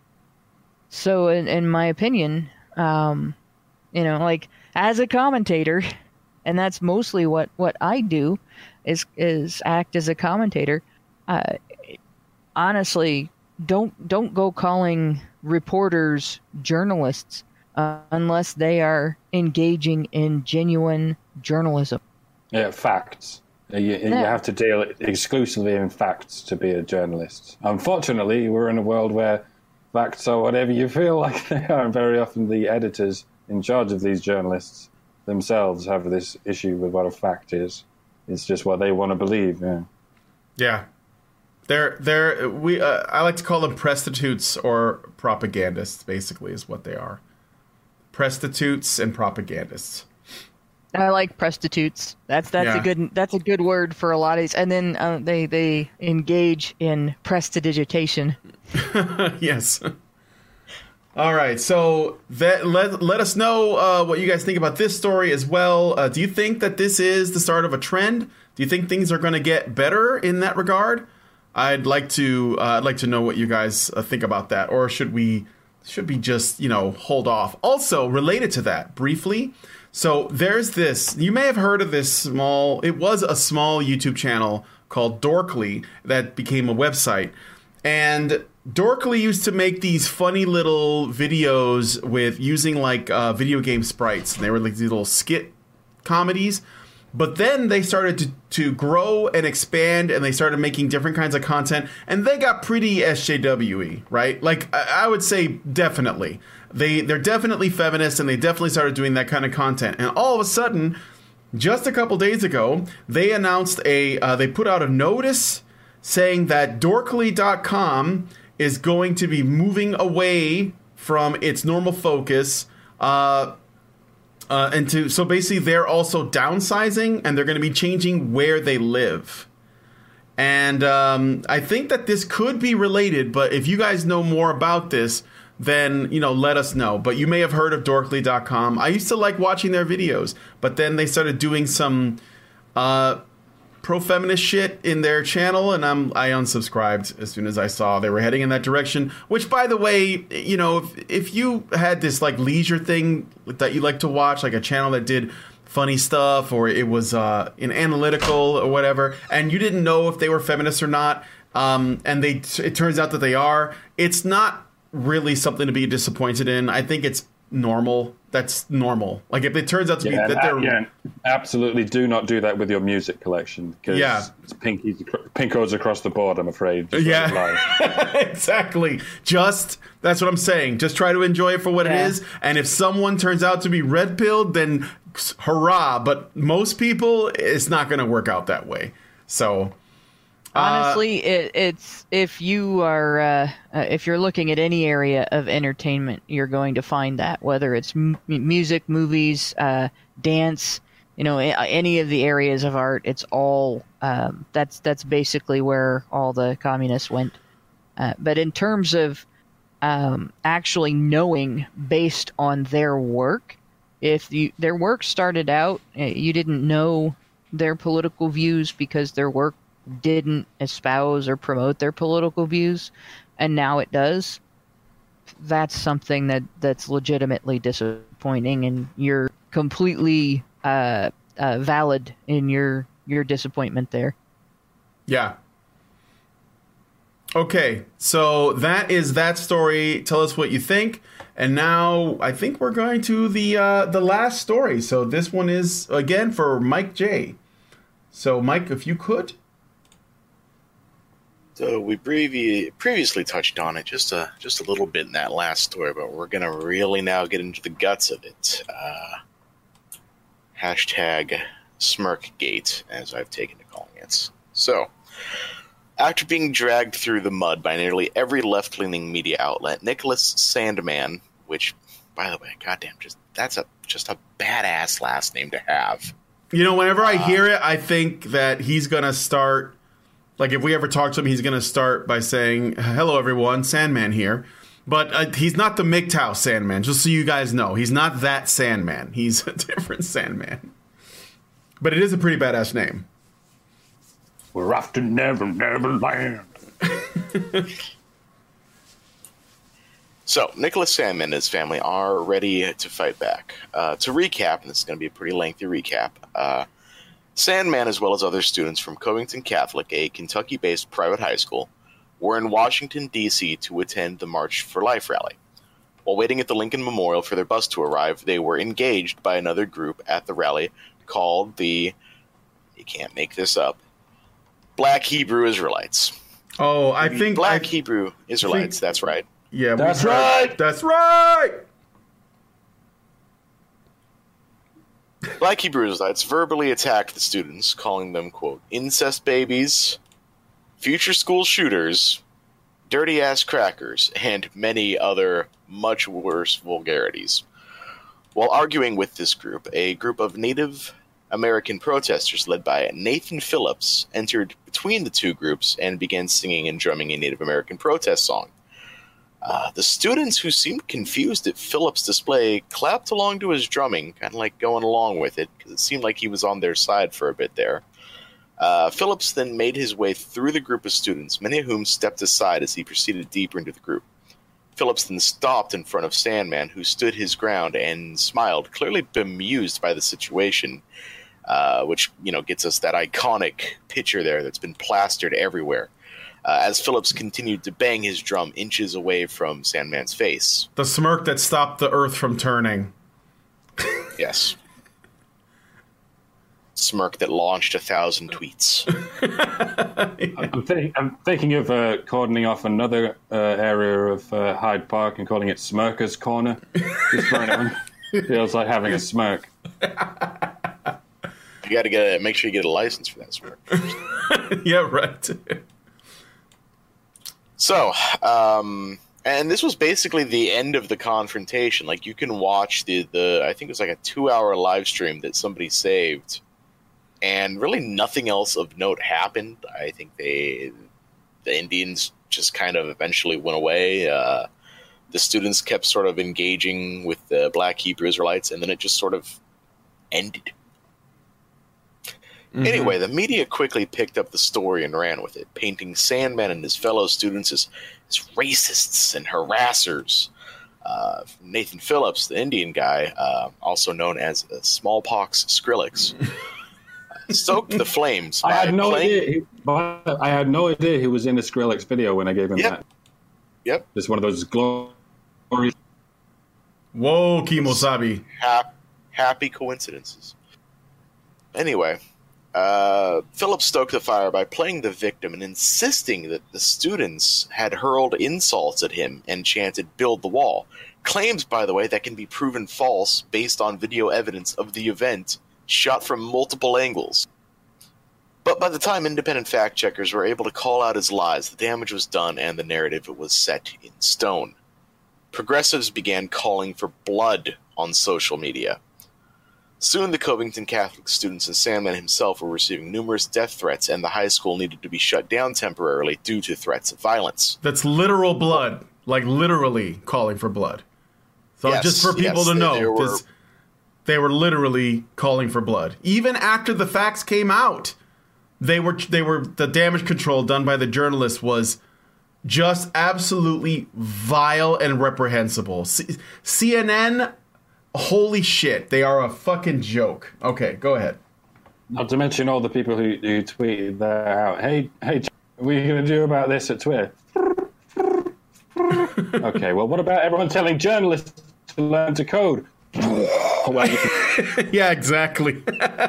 So, in, in my opinion, um, you know, like as a commentator, and that's mostly what, what I do, is is act as a commentator. Uh, honestly, don't don't go calling reporters journalists uh, unless they are engaging in genuine journalism. Yeah, facts. You, you Yeah. have to deal exclusively in facts to be a journalist. Unfortunately, we're in a world where facts are whatever you feel like they are, and very often the editors in charge of these journalists themselves have this issue with what a fact is. It's just what they want to believe. Yeah. Yeah. They're they're we uh, I like to call them prostitutes or propagandists. Basically, is what they are. Prostitutes and propagandists. I like prostitutes. That's that's Yeah. a good that's a good word for a lot of these. And then uh, they they engage in prestidigitation. Yes. All right. So that let let us know uh, what you guys think about this story as well. Uh, do you think that this is the start of a trend? Do you think things are going to get better in that regard? I'd like to uh, I'd like to know what you guys uh, think about that, or should we should we just you know hold off? Also, related to that, briefly. So there's this. You may have heard of this small. It was a small YouTube channel called Dorkly that became a website, and Dorkly used to make these funny little videos with using like uh, video game sprites, and they were like these little skit comedies. But then they started to, to grow and expand, and they started making different kinds of content, and they got pretty S J W-y, right? Like, I, I would say definitely. They, they're definitely feminists, and they definitely started doing that kind of content. And all of a sudden, just a couple days ago, they announced a, uh, they put out a notice saying that Dorkly dot com is going to be moving away from its normal focus, uh, Uh, and to so basically they're also downsizing, and they're going to be changing where they live. And um, I think that this could be related, but if you guys know more about this, then you know let us know. But you may have heard of Dorkly dot com. I used to like watching their videos, but then they started doing some uh, pro-feminist shit in their channel, and I'm I unsubscribed as soon as I saw they were heading in that direction. Which, by the way, you know, if, if you had this like leisure thing that you like to watch, like a channel that did funny stuff, or it was uh, in analytical or whatever, and you didn't know if they were feminists or not, um, and they it turns out that they are, it's not really something to be disappointed in. I think it's normal. That's normal. Like if it turns out to Yeah, be that they're yeah, absolutely do not do that with your music collection, because Yeah. it's pinkies, pinkos across the board, I'm afraid. Just Yeah. let it lie. Exactly. Just that's what I'm saying. Just try to enjoy it for what Yeah. it is. And if someone turns out to be red pilled, then hurrah. But most people, it's not going to work out that way. So Honestly, it, it's if you are uh, uh, if you're looking at any area of entertainment, you're going to find that, whether it's m- music, movies, uh, dance, you know, a- any of the areas of art. It's all um, that's that's basically where all the communists went. Uh, but in terms of um, actually knowing based on their work, if you, their work started out, uh, you didn't know their political views because their work didn't espouse or promote their political views, and now it does, that's something that that's legitimately disappointing, and you're completely uh, uh, valid in your your disappointment there. yeah. Okay, so that is that story. Tell us what you think. And now I think we're going to the uh, the last story. So this one is again for Mike J. So Mike, if you could. So we previ- previously touched on it just a just a little bit in that last story, but we're gonna really now get into the guts of it. Uh, hashtag Smirkgate, as I've taken to calling it. So, after being dragged through the mud by nearly every left-leaning media outlet, Nicholas Sandmann, which, by the way, goddamn, just that's a just a badass last name to have. You know, whenever I hear it, I think that he's going to start, like if we ever talk to him, he's going to start by saying, hello everyone, Sandman here. But uh, he's not the M G T O W Sandman, just so you guys know. He's not that Sandman. He's a different Sandman. But it is a pretty badass name. We're off to Never Never Land. So, Nicholas Sandmann and his family are ready to fight back. Uh, to recap, and this is going to be a pretty lengthy recap, uh, Sandmann, as well as other students from Covington Catholic, a Kentucky-based private high school, were in Washington, D C to attend the March for Life rally. While waiting at the Lincoln Memorial for their bus to arrive, they were engaged by another group at the rally called the, you can't make this up, Black Hebrew Israelites. Oh, I think... Black I, Hebrew Israelites, think, that's right. Yeah, That's heard, right! That's right! Black Hebrew Israelites verbally attacked the students, calling them, quote, incest babies, future school shooters, dirty-ass crackers, and many other much worse vulgarities. While arguing with this group, a group of Native American protesters led by Nathan Phillips entered between the two groups and began singing and drumming a Native American protest song. Uh, the students, who seemed confused at Phillips' display, clapped along to his drumming, kind of like going along with it, because it seemed like he was on their side for a bit there. Uh, Phillips then made his way through the group of students, many of whom stepped aside as he proceeded deeper into the group. Phillips then stopped in front of Sandmann, who stood his ground and smiled, clearly bemused by the situation, uh, which, you know, gets us that iconic picture there that's been plastered everywhere. Uh, as Phillips continued to bang his drum inches away from Sandmann's face. The smirk that stopped the earth from turning. Yes. Smirk that launched a thousand tweets. I'm, think, I'm thinking of uh, cordoning off another uh, area of uh, Hyde Park and calling it Smirker's Corner. Just for anyone. Feels like having a smirk. You got to get a, make sure you get a license for that smirk. Yeah, right. So, um, and this was basically the end of the confrontation. Like, you can watch the, the I think it was like a two-hour live stream that somebody saved, and really nothing else of note happened. I think they, the Indians just kind of eventually went away. Uh, the students kept sort of engaging with the Black Hebrew Israelites, and then it just sort of ended. Mm-hmm. Anyway, the media quickly picked up the story and ran with it, painting Sandmann and his fellow students as, as racists and harassers. Uh, Nathan Phillips, the Indian guy, uh, also known as uh, Smallpox Skrillex, uh, stoked the flames. I had no playing... idea. He, but I had no idea he was in the Skrillex video when I gave him yep. that. Yep. Just one of those glorious. Whoa, Kimosabi. Ha- happy coincidences. Anyway. Uh, Phillips stoked the fire by playing the victim and insisting that the students had hurled insults at him and chanted, "Build the wall." Claims, by the way, that can be proven false based on video evidence of the event shot from multiple angles. But by the time independent fact-checkers were able to call out his lies, the damage was done and the narrative was set in stone. Progressives began calling for blood on social media. Soon the Covington Catholic students and Sandmann himself were receiving numerous death threats, and the high school needed to be shut down temporarily due to threats of violence. That's literal blood. Like, literally calling for blood. So yes, just for people yes, to know, there were, they were literally calling for blood. Even after the facts came out, they were they were the damage control done by the journalists was just absolutely vile and reprehensible. C- CNN... Holy shit, they are a fucking joke. Okay, go ahead. Not to mention all the people who, who tweeted that out. Hey, hey, what are you going to do about this at Twitter? Okay, well, what about everyone telling journalists to learn to code? Well, you can... Yeah, exactly.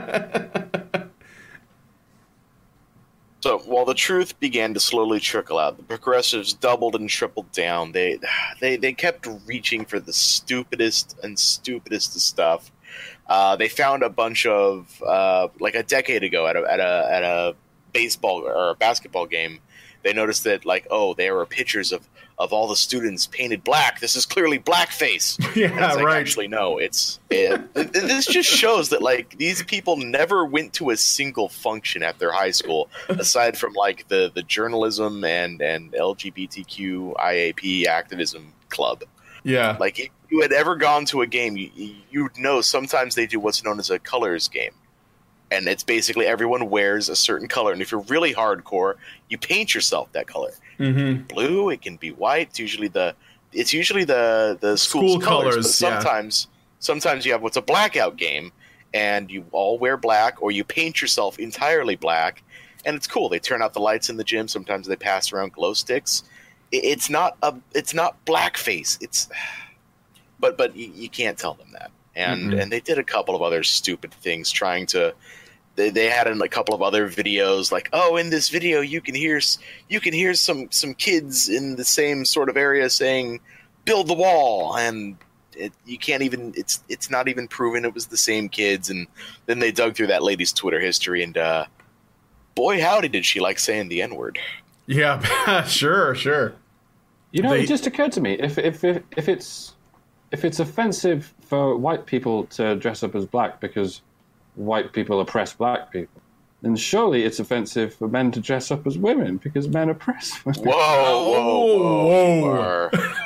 So, while the truth began to slowly trickle out, the progressives doubled and tripled down. They they, they kept reaching for the stupidest and stupidest of stuff. Uh, they found a bunch of uh, like a decade ago at a at a at a baseball or a basketball game. They noticed that like oh there were pictures of, of all the students painted black. This is clearly blackface. Yeah, And it's like, right. Actually, no. It's it, this just shows that like these people never went to a single function at their high school aside from like the, the journalism and and L G B T Q I A P activism club. Yeah. Like if you had ever gone to a game, you you'd know sometimes they do what's known as a colors game. And it's basically everyone wears a certain color. And if you're really hardcore, you paint yourself that color. Mm-hmm. Blue, it can be white. It's usually the it's usually the, the school's School colors. colors, But yeah. sometimes sometimes you have what's a blackout game and you all wear black or you paint yourself entirely black. And it's cool. They turn out the lights in the gym. Sometimes they pass around glow sticks. It, it's not a it's not blackface. It's but but you, you can't tell them that. And Mhm. and they did a couple of other stupid things trying to They, they had in a couple of other videos like, oh, in this video you can hear s- you can hear some some kids in the same sort of area saying, "Build the wall," and it, you can't even it's it's not even proven it was the same kids. And then they dug through that lady's Twitter history, and uh, boy, howdy, did she like saying the N word. Yeah, sure, sure. You know, They- it just occurred to me if if if, if it's if it's offensive for white people to dress up as black because white people oppress black people, then surely it's offensive for men to dress up as women because men oppress women. Whoa, whoa, whoa! Whoa.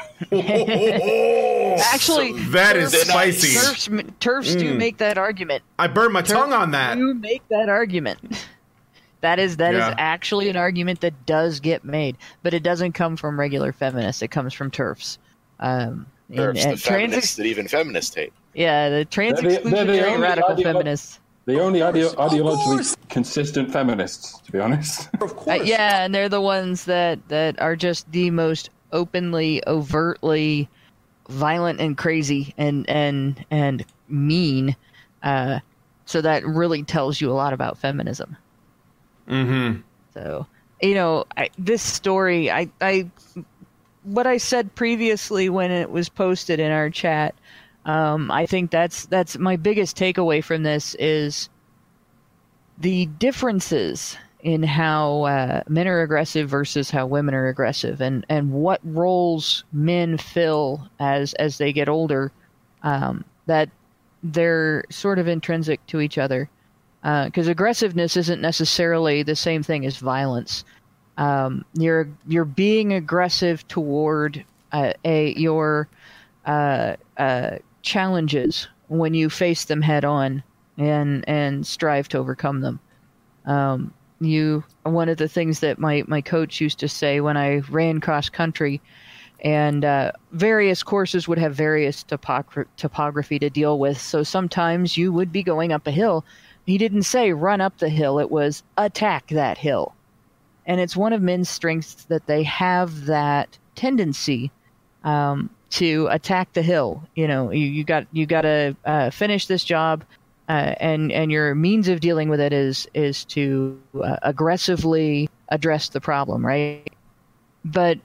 whoa. Actually, that is They're not- spicy. Turfs, turfs do Mm. make that argument. I burned my tongue on that. Do make that argument. That is that Yeah. is actually an argument that does get made, but it doesn't come from regular feminists. It comes from turfs. Um, and- Turfs, the and trans, feminists that even feminists hate. yeah, the trans They're the- they're the exclusionary only radical ideolo- feminists. The only ideo- Of course. ideologically consistent feminists, to be honest. Of Uh, course. yeah, and they're the ones that, that are just the most openly, overtly violent and crazy and and and mean. Uh, so that really tells you a lot about feminism. Mm-hmm. So, you know, I, this story, I, I, what I said previously when it was posted in our chat, um, I think that's that's my biggest takeaway from this is the differences in how uh, men are aggressive versus how women are aggressive, and, and what roles men fill as as they get older. Um, that they're sort of intrinsic to each other. Because uh, aggressiveness isn't necessarily the same thing as violence. Um, you're you're being aggressive toward uh, a your uh, uh, challenges when you face them head on and and strive to overcome them. Um, you one of the things that my my coach used to say when I ran cross country, and uh, various courses would have various topogra- topography to deal with. So sometimes you would be going up a hill. He didn't say run up the hill. It was attack that hill. And it's one of men's strengths that they have that tendency um, to attack the hill. You know, you, you got you got to uh, finish this job, uh, and and your means of dealing with it is is to uh, aggressively address the problem, right? But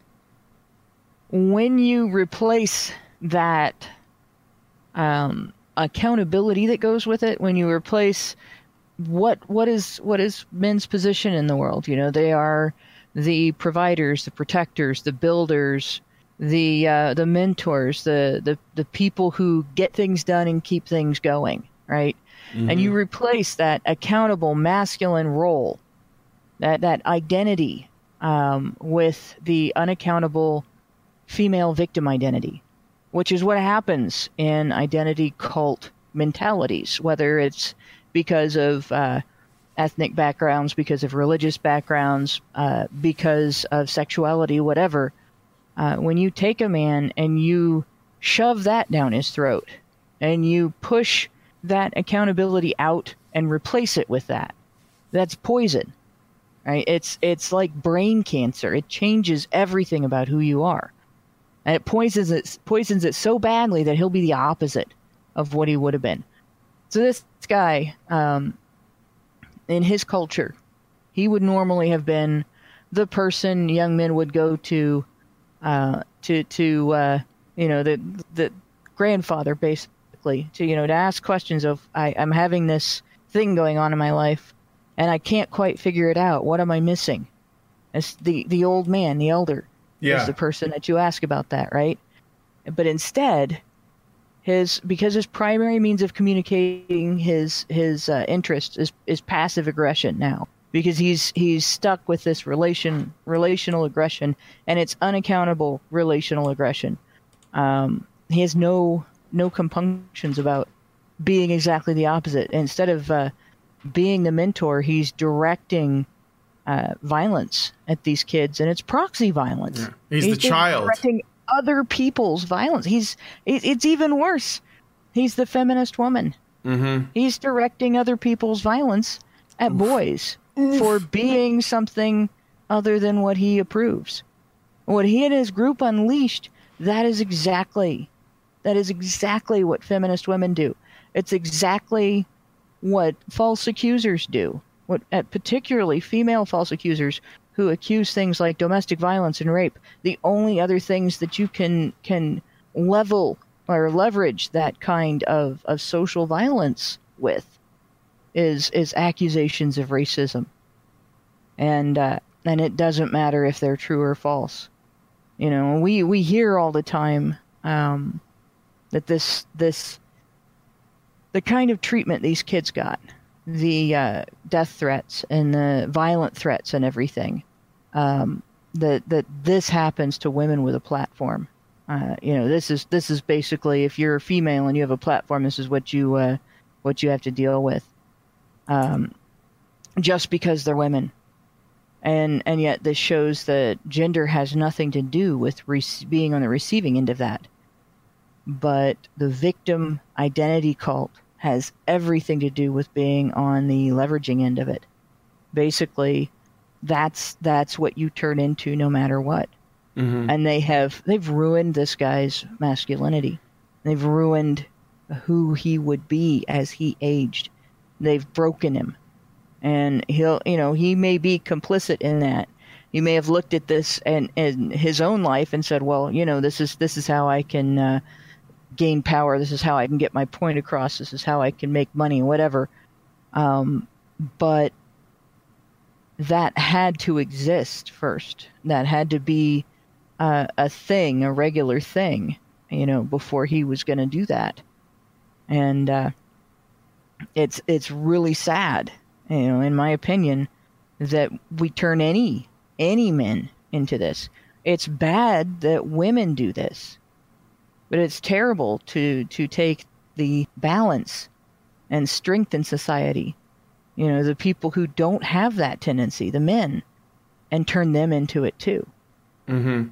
when you replace that um, accountability that goes with it, when you replace what what is what is men's position in the world, you know, they are the providers, the protectors, the builders, the uh, the mentors, the, the the people who get things done and keep things going, right? Mm-hmm. And you replace that accountable masculine role, that that identity, um, with the unaccountable female victim identity, which is what happens in identity cult mentalities, whether it's because of uh, ethnic backgrounds, because of religious backgrounds, uh, because of sexuality, whatever. Uh, when you take a man and you shove that down his throat and you push that accountability out and replace it with that, that's poison, right? It's it's like brain cancer. It changes everything about who you are. And it poisons it, poisons it so badly that he'll be the opposite of what he would have been. So this guy, um, in his culture, he would normally have been the person young men would go to, uh, to to uh, you know, the the grandfather, basically, directly, to, you know, to ask questions of, I, I'm having this thing going on in my life, and I can't quite figure it out. What am I missing? It's the, the old man, the elder, Yeah. is the person that you ask about that, right? But instead, his because his primary means of communicating his his uh, interest is is passive aggression now, because he's he's stuck with this relation relational aggression, and it's unaccountable relational aggression. Um, he has no no compunctions about being exactly the opposite. Instead of uh, being the mentor, he's directing uh, violence at these kids, and it's proxy violence. Yeah. He's, he's the child directing other people's violence. He's it, it's even worse. He's the feminist woman. Mm-hmm. He's directing other people's violence at Oof. boys Oof. for being something other than what he approves. What he and his group unleashed, that is exactly that is exactly what feminist women do. It's exactly what false accusers do. What uh, particularly female false accusers who accuse things like domestic violence and rape. The only other things that you can can level or leverage that kind of, of social violence with is is accusations of racism. And uh, and it doesn't matter if they're true or false. You know, we, we hear all the time um, that this this the kind of treatment these kids got, the uh, death threats and the violent threats and everything, um, that that this happens to women with a platform. Uh, you know, this is this is basically, if you're a female and you have a platform, this is what you uh, what you have to deal with, um, just because they're women. And and yet this shows that gender has nothing to do with re- being on the receiving end of that. But the victim identity cult has everything to do with being on the leveraging end of it. Basically, that's that's what you turn into no matter what. Mm-hmm. And they have they've ruined this guy's masculinity. They've ruined who he would be as he aged. They've broken him. And he'll, you know, he may be complicit in that. He may have looked at this and, and his own life and said, well, you know, this is this is how I can uh, gain power. This is how I can get my point across. This is how I can make money, whatever. Um, but that had to exist first. That had to be uh, a thing, a regular thing, you know, before he was going to do that. And uh, it's it's really sad, you know, in my opinion, that we turn any any men into this. It's bad that women do this, but it's terrible to to take the balance and strength in society, you know, the people who don't have that tendency, the men, and turn them into it too. Mm-hmm.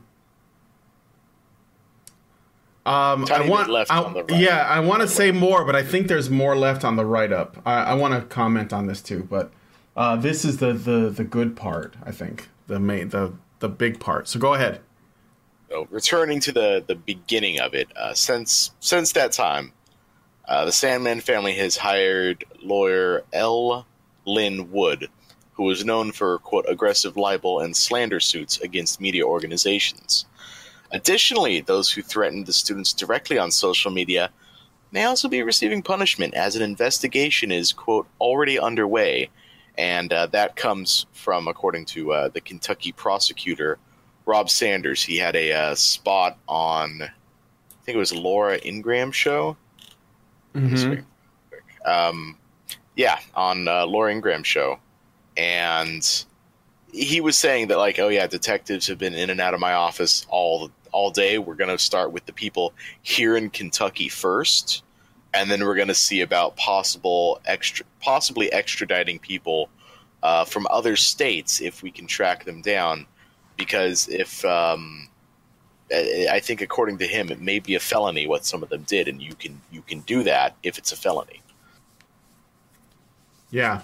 Um, I want, left I, on the right. Yeah, I want to say more, but I think there's more left on the write-up. I, I want to comment on this too, but uh, this is the, the, the good part. I think the main the the big part. So go ahead. So returning to the, the beginning of it, uh, since since that time, uh, the Sandman family has hired lawyer L. Lynn Wood, who was known for quote aggressive libel and slander suits against media organizations. Additionally, those who threatened the students directly on social media may also be receiving punishment, as an investigation is, quote, already underway. And uh, that comes from, according to uh, the Kentucky prosecutor, Rob Sanders. He had a uh, spot on, I think it was Laura Ingraham's show. Mm-hmm. Um, yeah, on uh, Laura Ingraham's show. And he was saying that, like, oh, yeah, detectives have been in and out of my office all all day. We're going to start with the people here in Kentucky first, and then we're going to see about possible extra, possibly extraditing people uh, from other states if we can track them down. Because if um, I think, according to him, it may be a felony what some of them did, and you can you can do that if it's a felony. Yeah.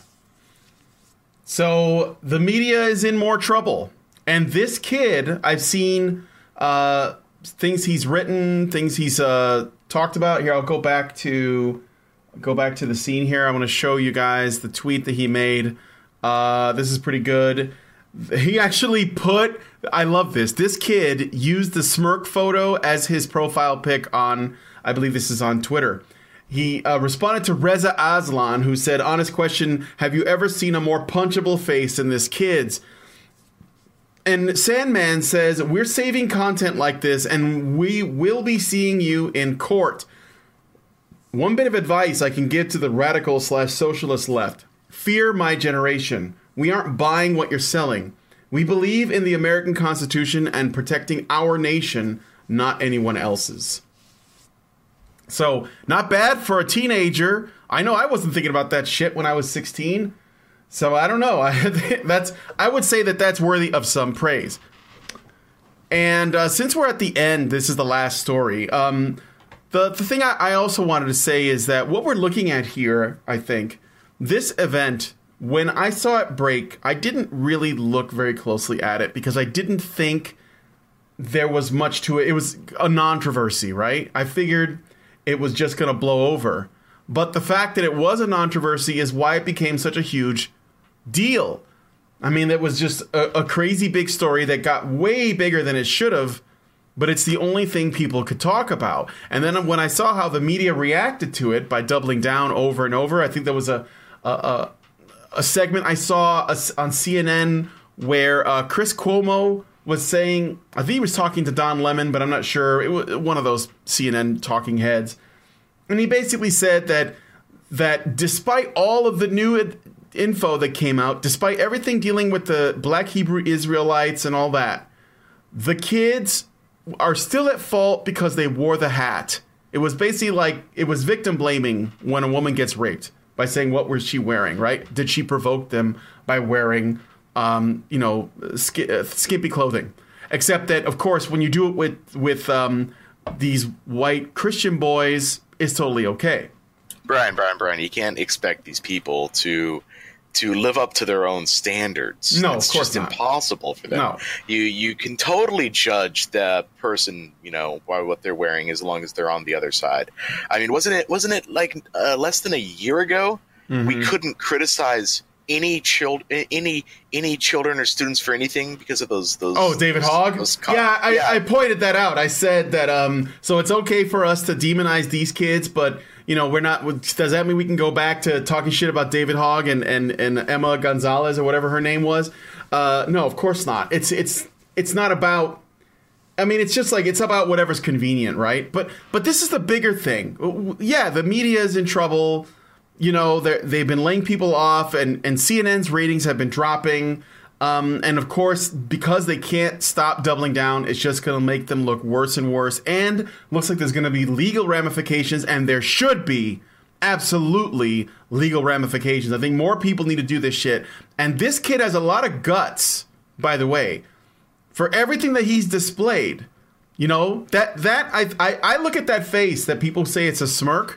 So the media is in more trouble. And this kid, I've seen uh, things he's written, things he's uh, talked about. Here, I'll go back to go back to the scene here. I want to show you guys the tweet that he made. Uh, this is pretty good. He actually put, I love this. This kid used the smirk photo as his profile pic on, I believe this is on Twitter. he uh, responded to Reza Aslan, who said, honest question, have you ever seen a more punchable face than this kid's? And Sandman says, we're saving content like this, and we will be seeing you in court. One bit of advice I can give to the radical slash socialist left. Fear my generation. We aren't buying what you're selling. We believe in the American Constitution and protecting our nation, not anyone else's. So, not bad for a teenager. I know I wasn't thinking about that shit when I was sixteen. So, I don't know. I, that's, I would say that that's worthy of some praise. And uh, since we're at the end, this is the last story. Um, the, the thing I, I also wanted to say is that what we're looking at here, I think, this event, when I saw it break, I didn't really look very closely at it because I didn't think there was much to it. It was a non-controversy, right? I figured it was just going to blow over. But the fact that it was a non-controversy is why it became such a huge deal. I mean, it was just a, a crazy big story that got way bigger than it should have, but it's the only thing people could talk about. And then when I saw how the media reacted to it by doubling down over and over, I think there was a a, a, a segment I saw on C N N where uh, Chris Cuomo was saying, I think he was talking to Don Lemon, but I'm not sure. It was one of those C N N talking heads. And he basically said that that despite all of the new info that came out, despite everything dealing with the Black Hebrew Israelites and all that, the kids are still at fault because they wore the hat. It was basically like, it was victim blaming when a woman gets raped by saying, what was she wearing, right? Did she provoke them by wearing, um, you know, sk- uh, skimpy clothing? Except that, of course, when you do it with, with um, these white Christian boys, it's totally okay. Brian, Brian, Brian, you can't expect these people to to live up to their own standards. No, it's of course just not. impossible for them. No. You you can totally judge the person, you know, by what they're wearing as long as they're on the other side. I mean, wasn't it wasn't it like uh, less than a year ago mm-hmm. we couldn't criticize any child any any children or students for anything because of those those oh David those, Hogg those com- yeah, I, yeah I pointed that out. I said that um so it's okay for us to demonize these kids, but you know we're not. Does that mean we can go back to talking shit about David Hogg and and, and Emma Gonzalez or whatever her name was? Uh no, of course not. It's it's it's not about, I mean, it's just like, it's about whatever's convenient, right? But but this is the bigger thing. Yeah, the media is in trouble. You know, they've been laying people off, and, and C N N's ratings have been dropping. Um, and of course, because they can't stop doubling down, it's just going to make them look worse and worse. And looks like there's going to be legal ramifications, and there should be absolutely legal ramifications. I think more people need to do this shit. And this kid has a lot of guts, by the way, for everything that he's displayed. You know, that that I I, I look at that face that people say it's a smirk.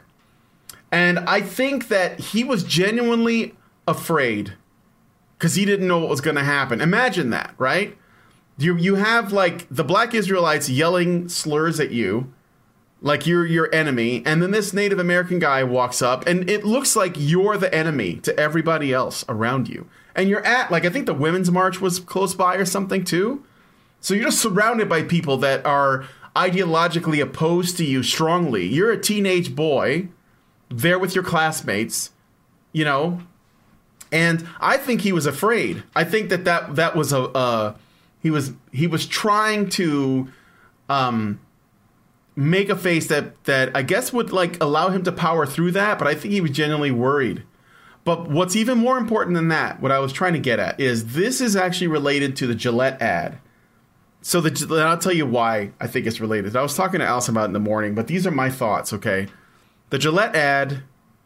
And I think that he was genuinely afraid because he didn't know what was going to happen. Imagine that, right? You you have like the Black Israelites yelling slurs at you like you're your enemy. And then this Native American guy walks up and it looks like you're the enemy to everybody else around you. And you're at, like, I think the Women's March was close by or something too. So you're just surrounded by people that are ideologically opposed to you strongly. You're a teenage boy there with your classmates, you know, and I think he was afraid. I think that that, that was a, uh, he was, he was trying to, um, make a face that, that I guess would like allow him to power through that. But I think he was genuinely worried. But what's even more important than that, what I was trying to get at is this is actually related to the Gillette ad. So the, I'll tell you why I think it's related. I was talking to Allison about it in the morning, but these are my thoughts. Okay. The Gillette ad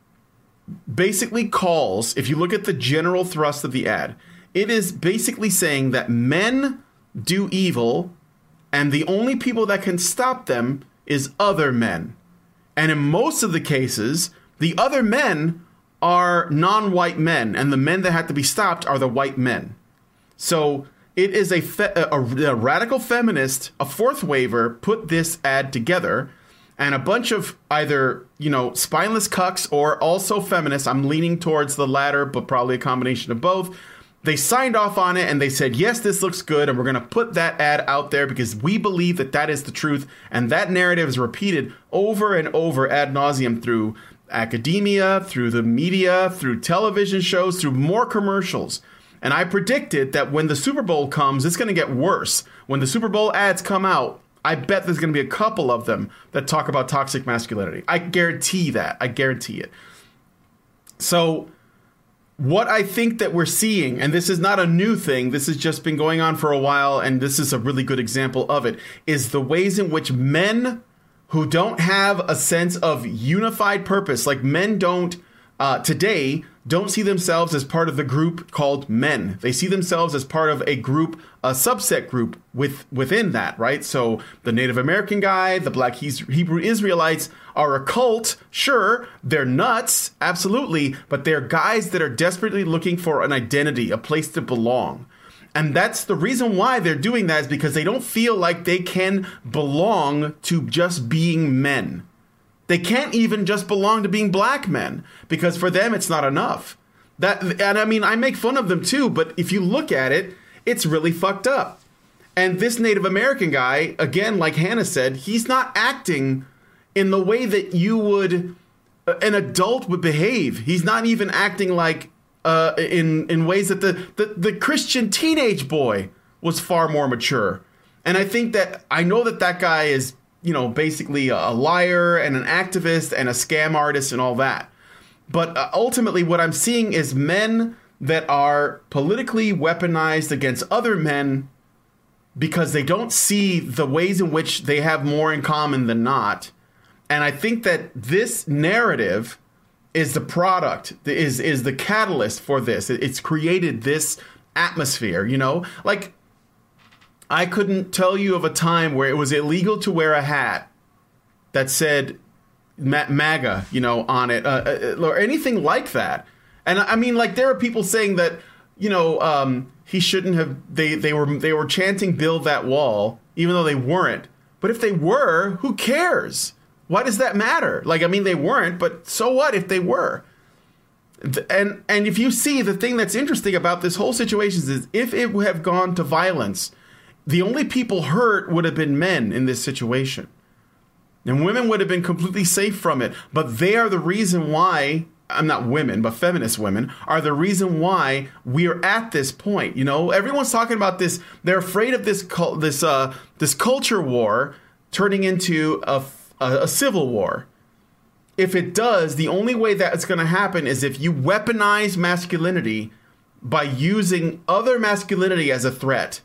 basically calls, if you look at the general thrust of the ad, it is basically saying that men do evil and the only people that can stop them is other men. And in most of the cases, the other men are non-white men, and the men that have to be stopped are the white men. So it is a, fe- a, a radical feminist, a fourth waiver, put this ad together. And a bunch of either, you know, spineless cucks or also feminists, I'm leaning towards the latter, but probably a combination of both. They signed off on it and they said, yes, this looks good. And we're going to put that ad out there because we believe that that is the truth. And that narrative is repeated over and over ad nauseum through academia, through the media, through television shows, through more commercials. And I predicted that when the Super Bowl comes, it's going to get worse. When the Super Bowl ads come out, I bet there's going to be a couple of them that talk about toxic masculinity. I guarantee that. I guarantee it. So what I think that we're seeing, and this is not a new thing, this has just been going on for a while, and this is a really good example of it, is the ways in which men who don't have a sense of unified purpose, like men don't, uh, today, don't see themselves as part of the group called men. They see themselves as part of a group, a subset group with within that, right? So the Native American guy, the Black Hebrew Israelites are a cult. Sure, they're nuts, absolutely, but they're guys that are desperately looking for an identity, a place to belong. And that's the reason why they're doing that, is because they don't feel like they can belong to just being men. They can't even just belong to being black men, because for them, it's not enough. That, and I mean, I make fun of them too, but if you look at it, it's really fucked up. And this Native American guy, again, like Hannah said, he's not acting in the way that you would, an adult would behave. He's not even acting like, uh, in, in ways that the, the, the Christian teenage boy was far more mature. And I think that, I know that that guy is, you know, basically a liar and an activist and a scam artist and all that. But uh, ultimately what I'm seeing is men that are politically weaponized against other men because they don't see the ways in which they have more in common than not. And I think that this narrative is the product, is is the catalyst for this. It's created this atmosphere, you know? Like, I couldn't tell you of a time where it was illegal to wear a hat that said MAGA, you know, on it, uh, or anything like that. And I mean, like, there are people saying that, you know, um, he shouldn't have. They they were they were chanting "Build that wall," even though they weren't. But if they were, who cares? Why does that matter? Like, I mean, they weren't, but so what if they were? And and if you see, the thing that's interesting about this whole situation is, if it would have gone to violence, the only people hurt would have been men in this situation. And women would have been completely safe from it. But they are the reason why, I'm not women, but feminist women, are the reason why we're at this point. You know, everyone's talking about this. They're afraid of this this uh, this culture war turning into a, a, a civil war. If it does, the only way that it's going to happen is if you weaponize masculinity by using other masculinity as a threat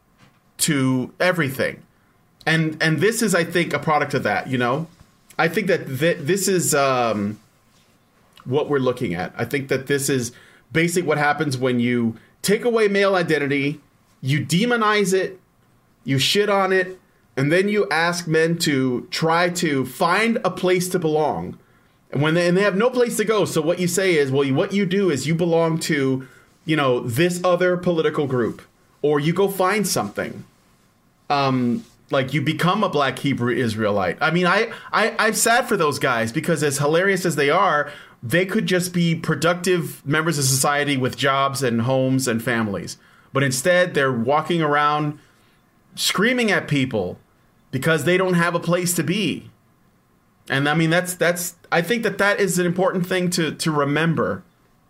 to everything. And and this is, I think, a product of that, you know? I think that th- this is um, what we're looking at. I think that this is basically what happens when you take away male identity, you demonize it, you shit on it, and then you ask men to try to find a place to belong. And when they, and they have no place to go, so what you say is, well, what you do is you belong to, you know, this other political group. Or you go find something. Um... Like, you become a Black Hebrew Israelite. I mean, I, I, I'm sad for those guys, because as hilarious as they are, they could just be productive members of society with jobs and homes and families. But instead, they're walking around screaming at people because they don't have a place to be. And I mean, that's, that's, I think that that is an important thing to, to remember.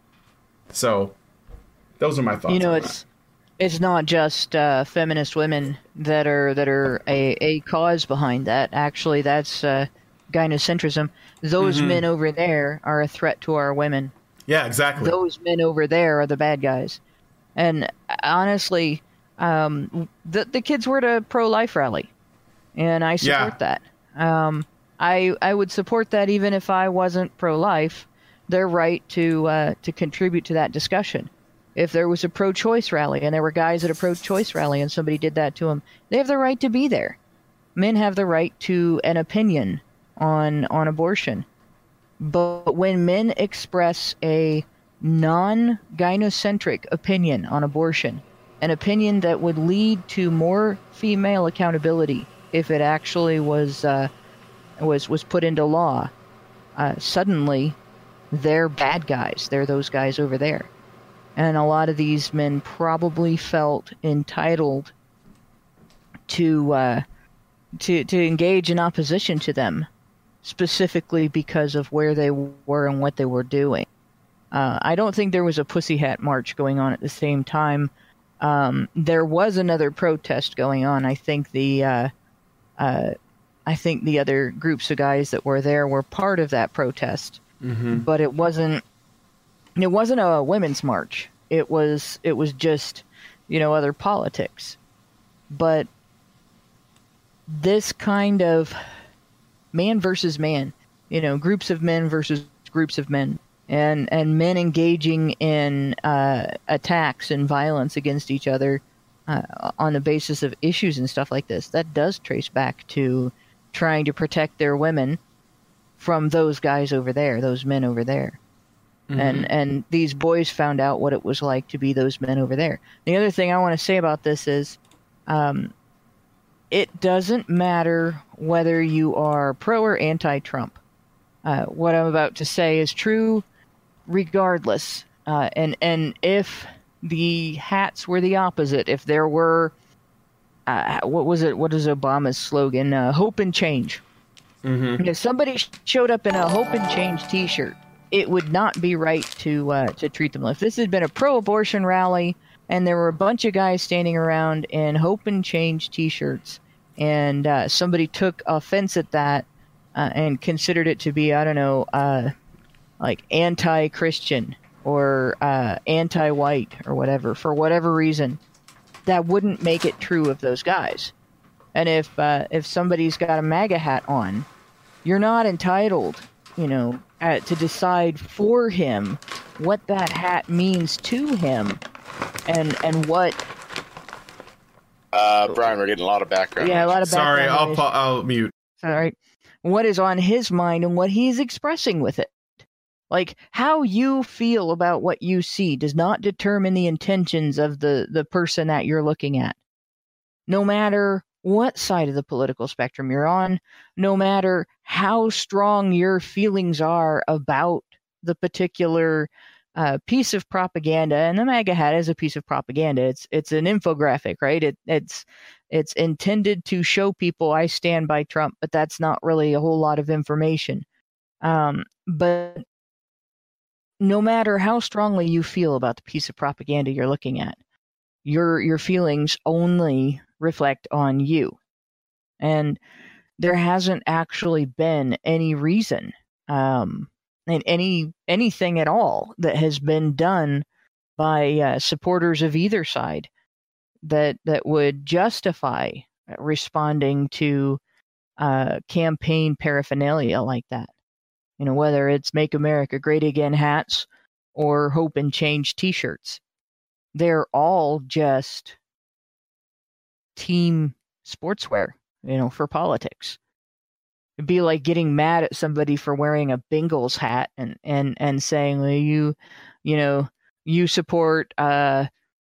So, those are my thoughts. You know, on it's, that. It's not just uh, feminist women that are that are a, a cause behind that. Actually, that's uh, gynocentrism. Those mm-hmm. men over there are a threat to our women. Yeah, exactly. Those men over there are the bad guys. And honestly, um, the the kids were at a pro-life rally, and I support yeah. that. Um, I I would support that even if I wasn't pro-life. Their right to uh, to contribute to that discussion. If there was a pro-choice rally and there were guys at a pro-choice rally and somebody did that to them, they have the right to be there. Men have the right to an opinion on on abortion. But when men express a non-gynocentric opinion on abortion, an opinion that would lead to more female accountability if it actually was uh, was was put into law, uh, suddenly they're bad guys. They're those guys over there. And a lot of these men probably felt entitled to uh, to to engage in opposition to them specifically because of where they were and what they were doing. Uh, I don't think there was a Pussy Hat March going on at the same time. Um, there was another protest going on. I think the uh, uh, I think the other groups of guys that were there were part of that protest, Mm-hmm. but it wasn't. It wasn't a women's march. It was. It was just, you know, other politics. But this kind of man versus man, you know, groups of men versus groups of men. And and men engaging in uh, attacks and violence against each other uh, on the basis of issues and stuff like this, that does trace back to trying to protect their women from those guys over there, those men over there. Mm-hmm. And and these boys found out what it was like to be those men over there. The other thing I want to say about this is um, it doesn't matter whether you are pro or anti-Trump. Uh, what I'm about to say is true regardless, uh, and and if the hats were the opposite, if there were, uh, what was it? What is Obama's slogan? Uh, hope and change. Mm-hmm. If somebody showed up in a hope and change T-shirt, it would not be right to uh, to treat them. If this had been a pro-abortion rally and there were a bunch of guys standing around in hope and change T-shirts, and uh, somebody took offense at that uh, and considered it to be, I don't know, uh, like anti-Christian or uh, anti-white or whatever, for whatever reason, that wouldn't make it true of those guys. And if uh, if somebody's got a MAGA hat on, you're not entitled, you know, uh, to decide for him what that hat means to him, and and what. Uh, Brian, we're getting a lot of background. Yeah, a lot of Sorry, background I'll noise. pa- I'll mute. All right, what is on his mind and what he's expressing with it. Like, how you feel about what you see does not determine the intentions of the, the person that you're looking at. No matter what side of the political spectrum you're on, no matter how strong your feelings are about the particular uh, piece of propaganda, and the MAGA hat is a piece of propaganda. It's it's an infographic, right? It, it's it's intended to show people I stand by Trump, but that's not really a whole lot of information. Um, but no matter how strongly you feel about the piece of propaganda you're looking at, your your feelings only reflect on you. And there hasn't actually been any reason, um, and any anything at all that has been done by uh, supporters of either side that that would justify responding to uh, campaign paraphernalia like that. You know, whether it's Make America Great Again hats or Hope and Change T-shirts, they're all just team sportswear, you know, for politics. It'd be like getting mad at somebody for wearing a Bengals hat and, and, and saying, well, you, you know, you support uh,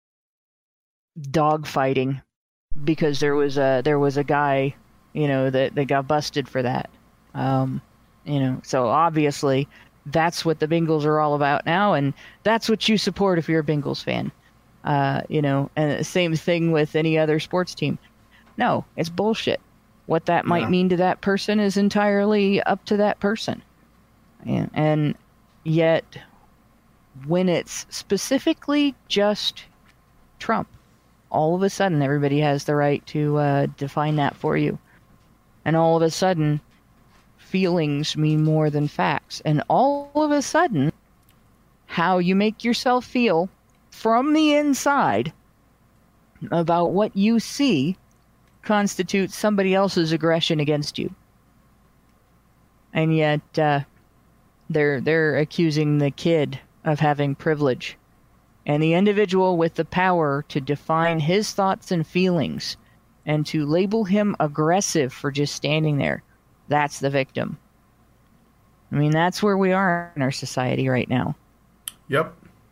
dog fighting because there was a there was a guy, you know, that, that got busted for that. Um, you know, so obviously that's what the Bengals are all about now, and that's what you support if you're a Bengals fan. Uh, you know, and the same thing with any other sports team. No, it's bullshit. What that might Yeah. mean to that person is entirely up to that person. And, and yet, when it's specifically just Trump, all of a sudden everybody has the right to uh, define that for you. And all of a sudden, feelings mean more than facts. And all of a sudden, how you make yourself feel from the inside about what you see constitutes somebody else's aggression against you. And yet, uh, they're they're accusing the kid of having privilege. And the individual with the power to define his thoughts and feelings and to label him aggressive for just standing there, that's the victim. I mean, that's where we are in our society right now. Yep.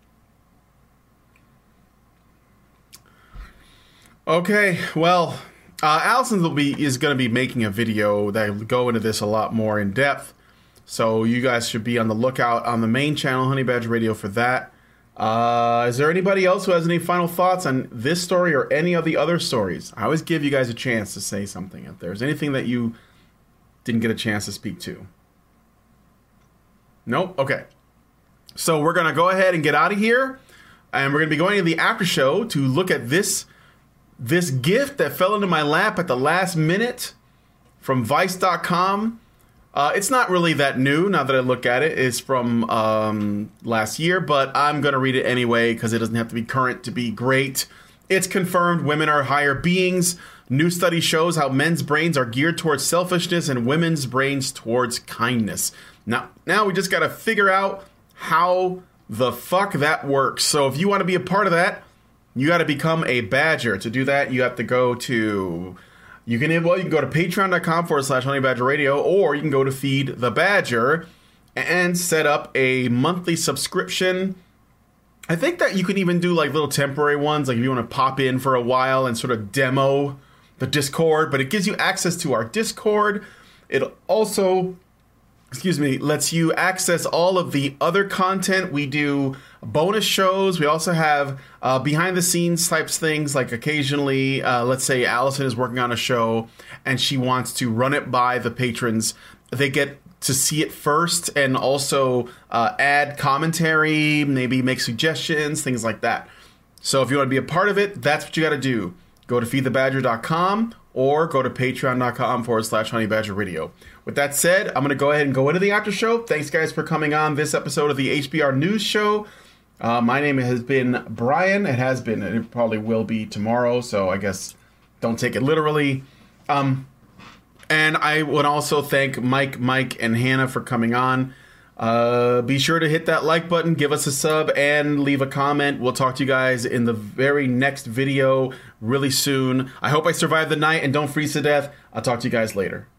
Okay, well, uh, Allison will be is going to be making a video that will go into this a lot more in depth. So you guys should be on the lookout on the main channel, Honey Badger Radio, for that. Uh, is there anybody else who has any final thoughts on this story or any of the other stories? I always give you guys a chance to say something if there's anything that you didn't get a chance to speak to. Nope. Okay. So we're going to go ahead and get out of here. And we're going to be going to the after show to look at this this gift that fell into my lap at the last minute from Vice dot com. Uh, it's not really that new now that I look at it. It's from um, last year, but I'm going to read it anyway because it doesn't have to be current to be great. It's confirmed women are higher beings. New study shows how men's brains are geared towards selfishness and women's brains towards kindness. Now, now we just got to figure out how the fuck that works. So if you want to be a part of that, you got to become a badger. To do that, you have to go to... You can well, you can go to patreon.com forward slash Honey Badger Radio, or you can go to Feed the Badger and set up a monthly subscription. I think that you can even do like little temporary ones, like if you want to pop in for a while and sort of demo the Discord, but it gives you access to our Discord. It also, excuse me, lets you access all of the other content. We do bonus shows. We also have uh, behind the scenes types things, like occasionally, uh, let's say Allison is working on a show and she wants to run it by the patrons. They get to see it first and also uh, add commentary, maybe make suggestions, things like that. So if you want to be a part of it, that's what you got to do. Go to feed the badger dot com or go to patreon.com forward slash Honey Badger Radio. With that said, I'm going to go ahead and go into the after show. Thanks, guys, for coming on this episode of the H B R News Show. Uh, my name has been Brian. It has been, and it probably will be tomorrow, so I guess don't take it literally. Um, and I would also thank Mike, Mike, and Hannah for coming on. Uh, be sure to hit that like button, give us a sub, and leave a comment. We'll talk to you guys in the very next video really soon. I hope I survive the night and don't freeze to death. I'll talk to you guys later.